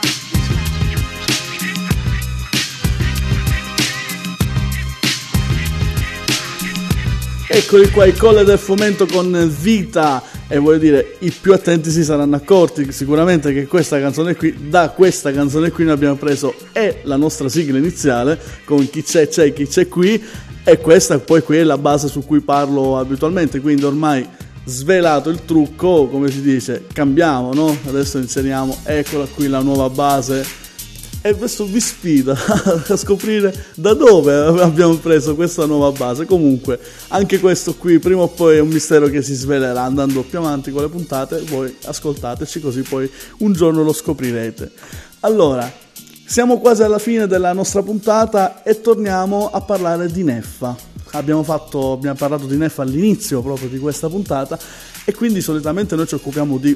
Speaker 1: Eccoli qua, i Colle del Fomento con Vita, e voglio dire, i più attenti si saranno accorti sicuramente che questa canzone qui, da questa canzone qui noi abbiamo preso è la nostra sigla iniziale con Chi c'è c'è, chi c'è qui, e questa poi qui è la base su cui parlo abitualmente, quindi ormai svelato il trucco, come si dice, cambiamo, no? Adesso inseriamo, eccola qui la nuova base, e questo vi sfida a scoprire da dove abbiamo preso questa nuova base. Comunque anche questo qui prima o poi è un mistero che si svelerà andando più avanti con le puntate, voi ascoltateci così poi un giorno lo scoprirete. Allora, siamo quasi alla fine della nostra puntata e torniamo a parlare di Neffa. Abbiamo, fatto, abbiamo parlato di Neffa all'inizio proprio di questa puntata, e quindi solitamente noi ci occupiamo di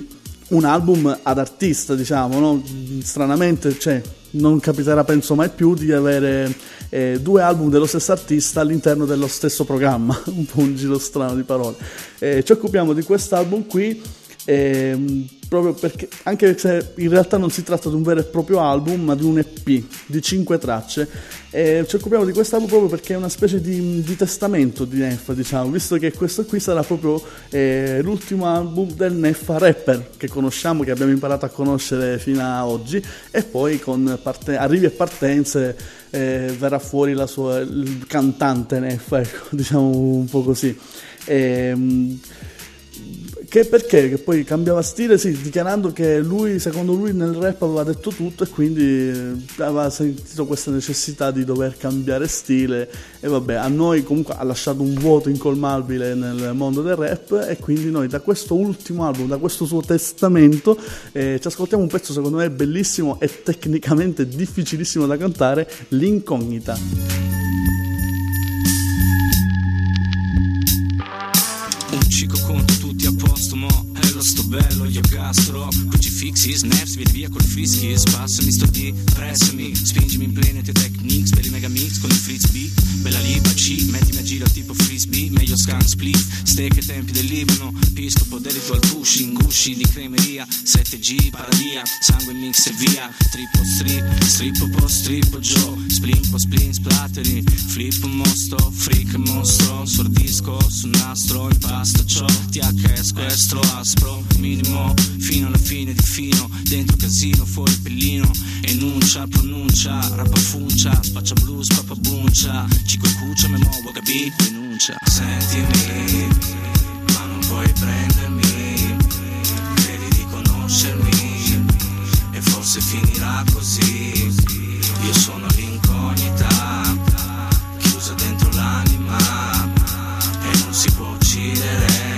Speaker 1: un album ad artista, diciamo, no? Stranamente, cioè, non capiterà penso mai più di avere eh, due album dello stesso artista all'interno dello stesso programma, un po' un giro strano di parole. Eh, ci occupiamo di quest'album qui eh, proprio perché, anche se in realtà non si tratta di un vero e proprio album, ma di un E P di cinque tracce, eh, ci occupiamo di quest'album proprio perché è una specie di, di testamento di Neffa, diciamo, visto che questo qui sarà proprio eh, l'ultimo album del Neffa rapper che conosciamo, che abbiamo imparato a conoscere fino a oggi, e poi con parte- arrivi e partenze eh, verrà fuori la sua, il cantante Neffa, ecco, diciamo un po' così. E, che perché? Che poi cambiava stile, sì, dichiarando che lui, secondo lui, nel rap aveva detto tutto e quindi aveva sentito questa necessità di dover cambiare stile, e vabbè, a noi comunque ha lasciato un vuoto incolmabile nel mondo del rap, e quindi noi da questo ultimo album, da questo suo testamento, eh, ci ascoltiamo un pezzo secondo me bellissimo e tecnicamente difficilissimo da cantare, L'incognita.
Speaker 6: Un cico conto tutti a posto, mo' è lo sto bello, io gastro crucifixi, snaps, vieni via col friskis, passami sto di, pressami, spingimi in plane te techniques, per i megamix con il frisbee, bella lì, baci, mettimi a giro tipo frisbee, meglio scan split, steak e tempi del Libano, piscopo delito al pushing, gusci di cremeria, sette G, paradia, sangue mix e via, trippo strip, strippo po' strippo Joe, splin po' splin splattering, flip mosto, freak mostro, sordisco su nastro, impasto ciò, T H S questo aspro, minimo, fino alla fine di fino, dentro casino, fuori pellino, enuncia, pronuncia, rappa funcia, spaccia blues, pappa buncia, cico cuccia, me muovo, capì, denuncia. Sentimi, ma non puoi prendermi, credi di conoscermi, e forse finirà così, io sono l'incognita, chiusa dentro l'anima, e non si può uccidere,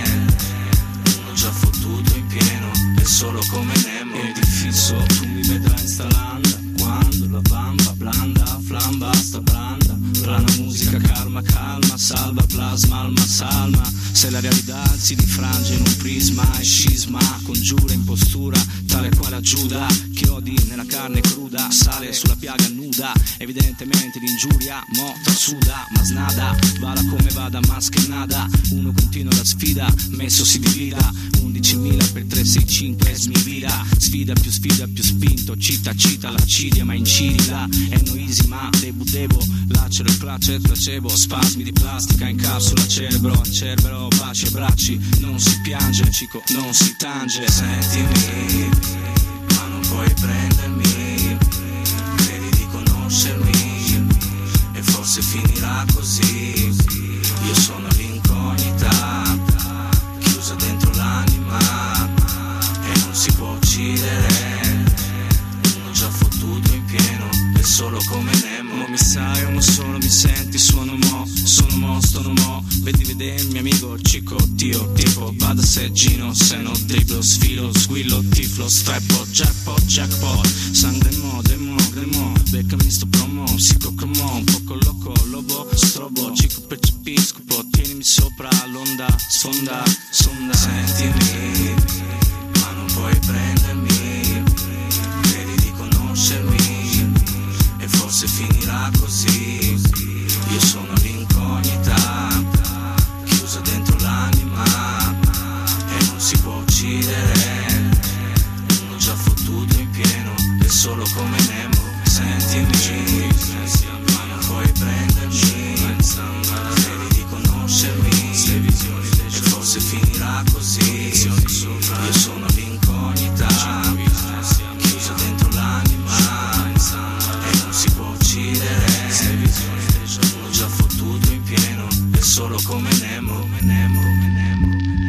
Speaker 6: uno già fottuto in pieno, è solo come Nemo, ed il fisso tu mi vedrai in sta landa, quando la bamba blanda, flamba sta branda, plana musica, calma, calma, salva, plasma, alma, salma, se la realtà si rifrange in un prisma e scisma, congiura impostura, tale quale a Giuda, chiodi nella carne cruda, sale sulla piaga nuda, evidentemente l'ingiuria, mo trasuda, ma snada, vada come vada, ma che nada, uno continua la sfida, messo si divida, undicimila per tre sei cinque smivida, sfida più sfida più spinto, cita cita la cilia, ma incidila, è no easy ma devo devo, lacero il placet, placebo, spasmi di plastica in capsula, cerebro, cerbero, baci e bracci, non si piange, cico, non si tange, sentimi, ma non puoi prendermi, credi di conoscermi, e forse finirà così, io sono l'incognita, chiusa dentro l'anima, e non si può uccidere, uno già fottuto in pieno, è solo come Nemo. Mo mi sai o non solo mi senti, suono mo, sono mo, stono mo, vedi vede mio amico cico, tio, tipo, vada se gino, se no dribblo, sfilo, squillo, tiflo, streppo, jackpot, jackpot, sangue mo, demo, demo, beccami sto promo, psico como, un poco loco, lobo, strobo, cico percepiscopo, tienimi sopra l'onda, sfonda, sonda, sentimi, ma non puoi prendermi, credi di conoscermi, e forse finirà così, io sono l'incognita, chiusa dentro l'anima, e non si può uccidere, uno già fottuto in pieno, è solo come Nemo, sentimi, ma non puoi prendermi, credi di conoscermi, e forse finirà così, io sono l'incognita, chiusa dentro l'anima, e non si può uccidere, uno già fottuto in pieno, è solo come Nemo, Nemo, Nemo.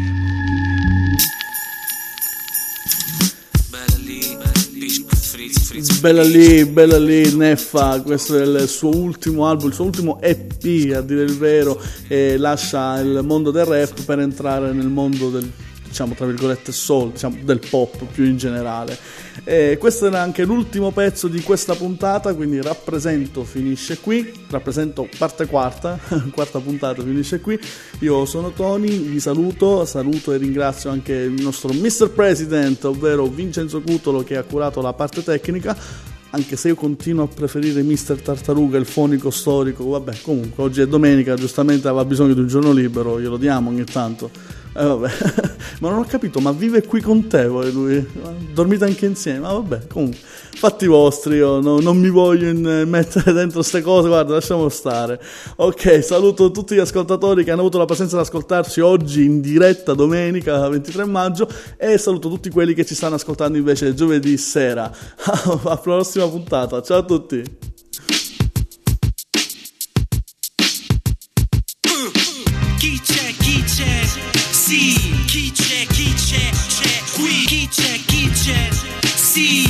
Speaker 6: Bella lì, frizz, frizz,
Speaker 1: Bella lì, bella lì, Neffa, questo è il suo ultimo album, il suo ultimo E P a dire il vero, e lascia il mondo del rap per entrare nel mondo del, diciamo tra virgolette soul, diciamo del pop più in generale. E questo era anche l'ultimo pezzo di questa puntata, quindi Rappresento finisce qui, Rappresento parte quarta, quarta puntata finisce qui. Io sono Tony, vi saluto, saluto e ringrazio anche il nostro mister President, ovvero Vincenzo Cutolo, che ha curato la parte tecnica, anche se io continuo a preferire mister Tartaruga, il fonico storico. Vabbè, comunque oggi è domenica, giustamente aveva bisogno di un giorno libero, glielo diamo ogni tanto. Eh, vabbè. Ma non ho capito, ma vive qui con te voi, lui? Dormite anche insieme? Ma vabbè, comunque, fatti vostri, io no, non mi voglio in, mettere dentro queste cose, guarda, lasciamo stare. Ok, saluto tutti gli ascoltatori che hanno avuto la pazienza di ascoltarci oggi in diretta, domenica ventitré maggio, e saluto tutti quelli che ci stanno ascoltando invece giovedì sera. Alla prossima puntata, ciao a tutti.
Speaker 16: Chi c'è, chi c'è? Sì, chi c'è, chi c'è, c'è qui. Chi c'è, chi c'è? Sì.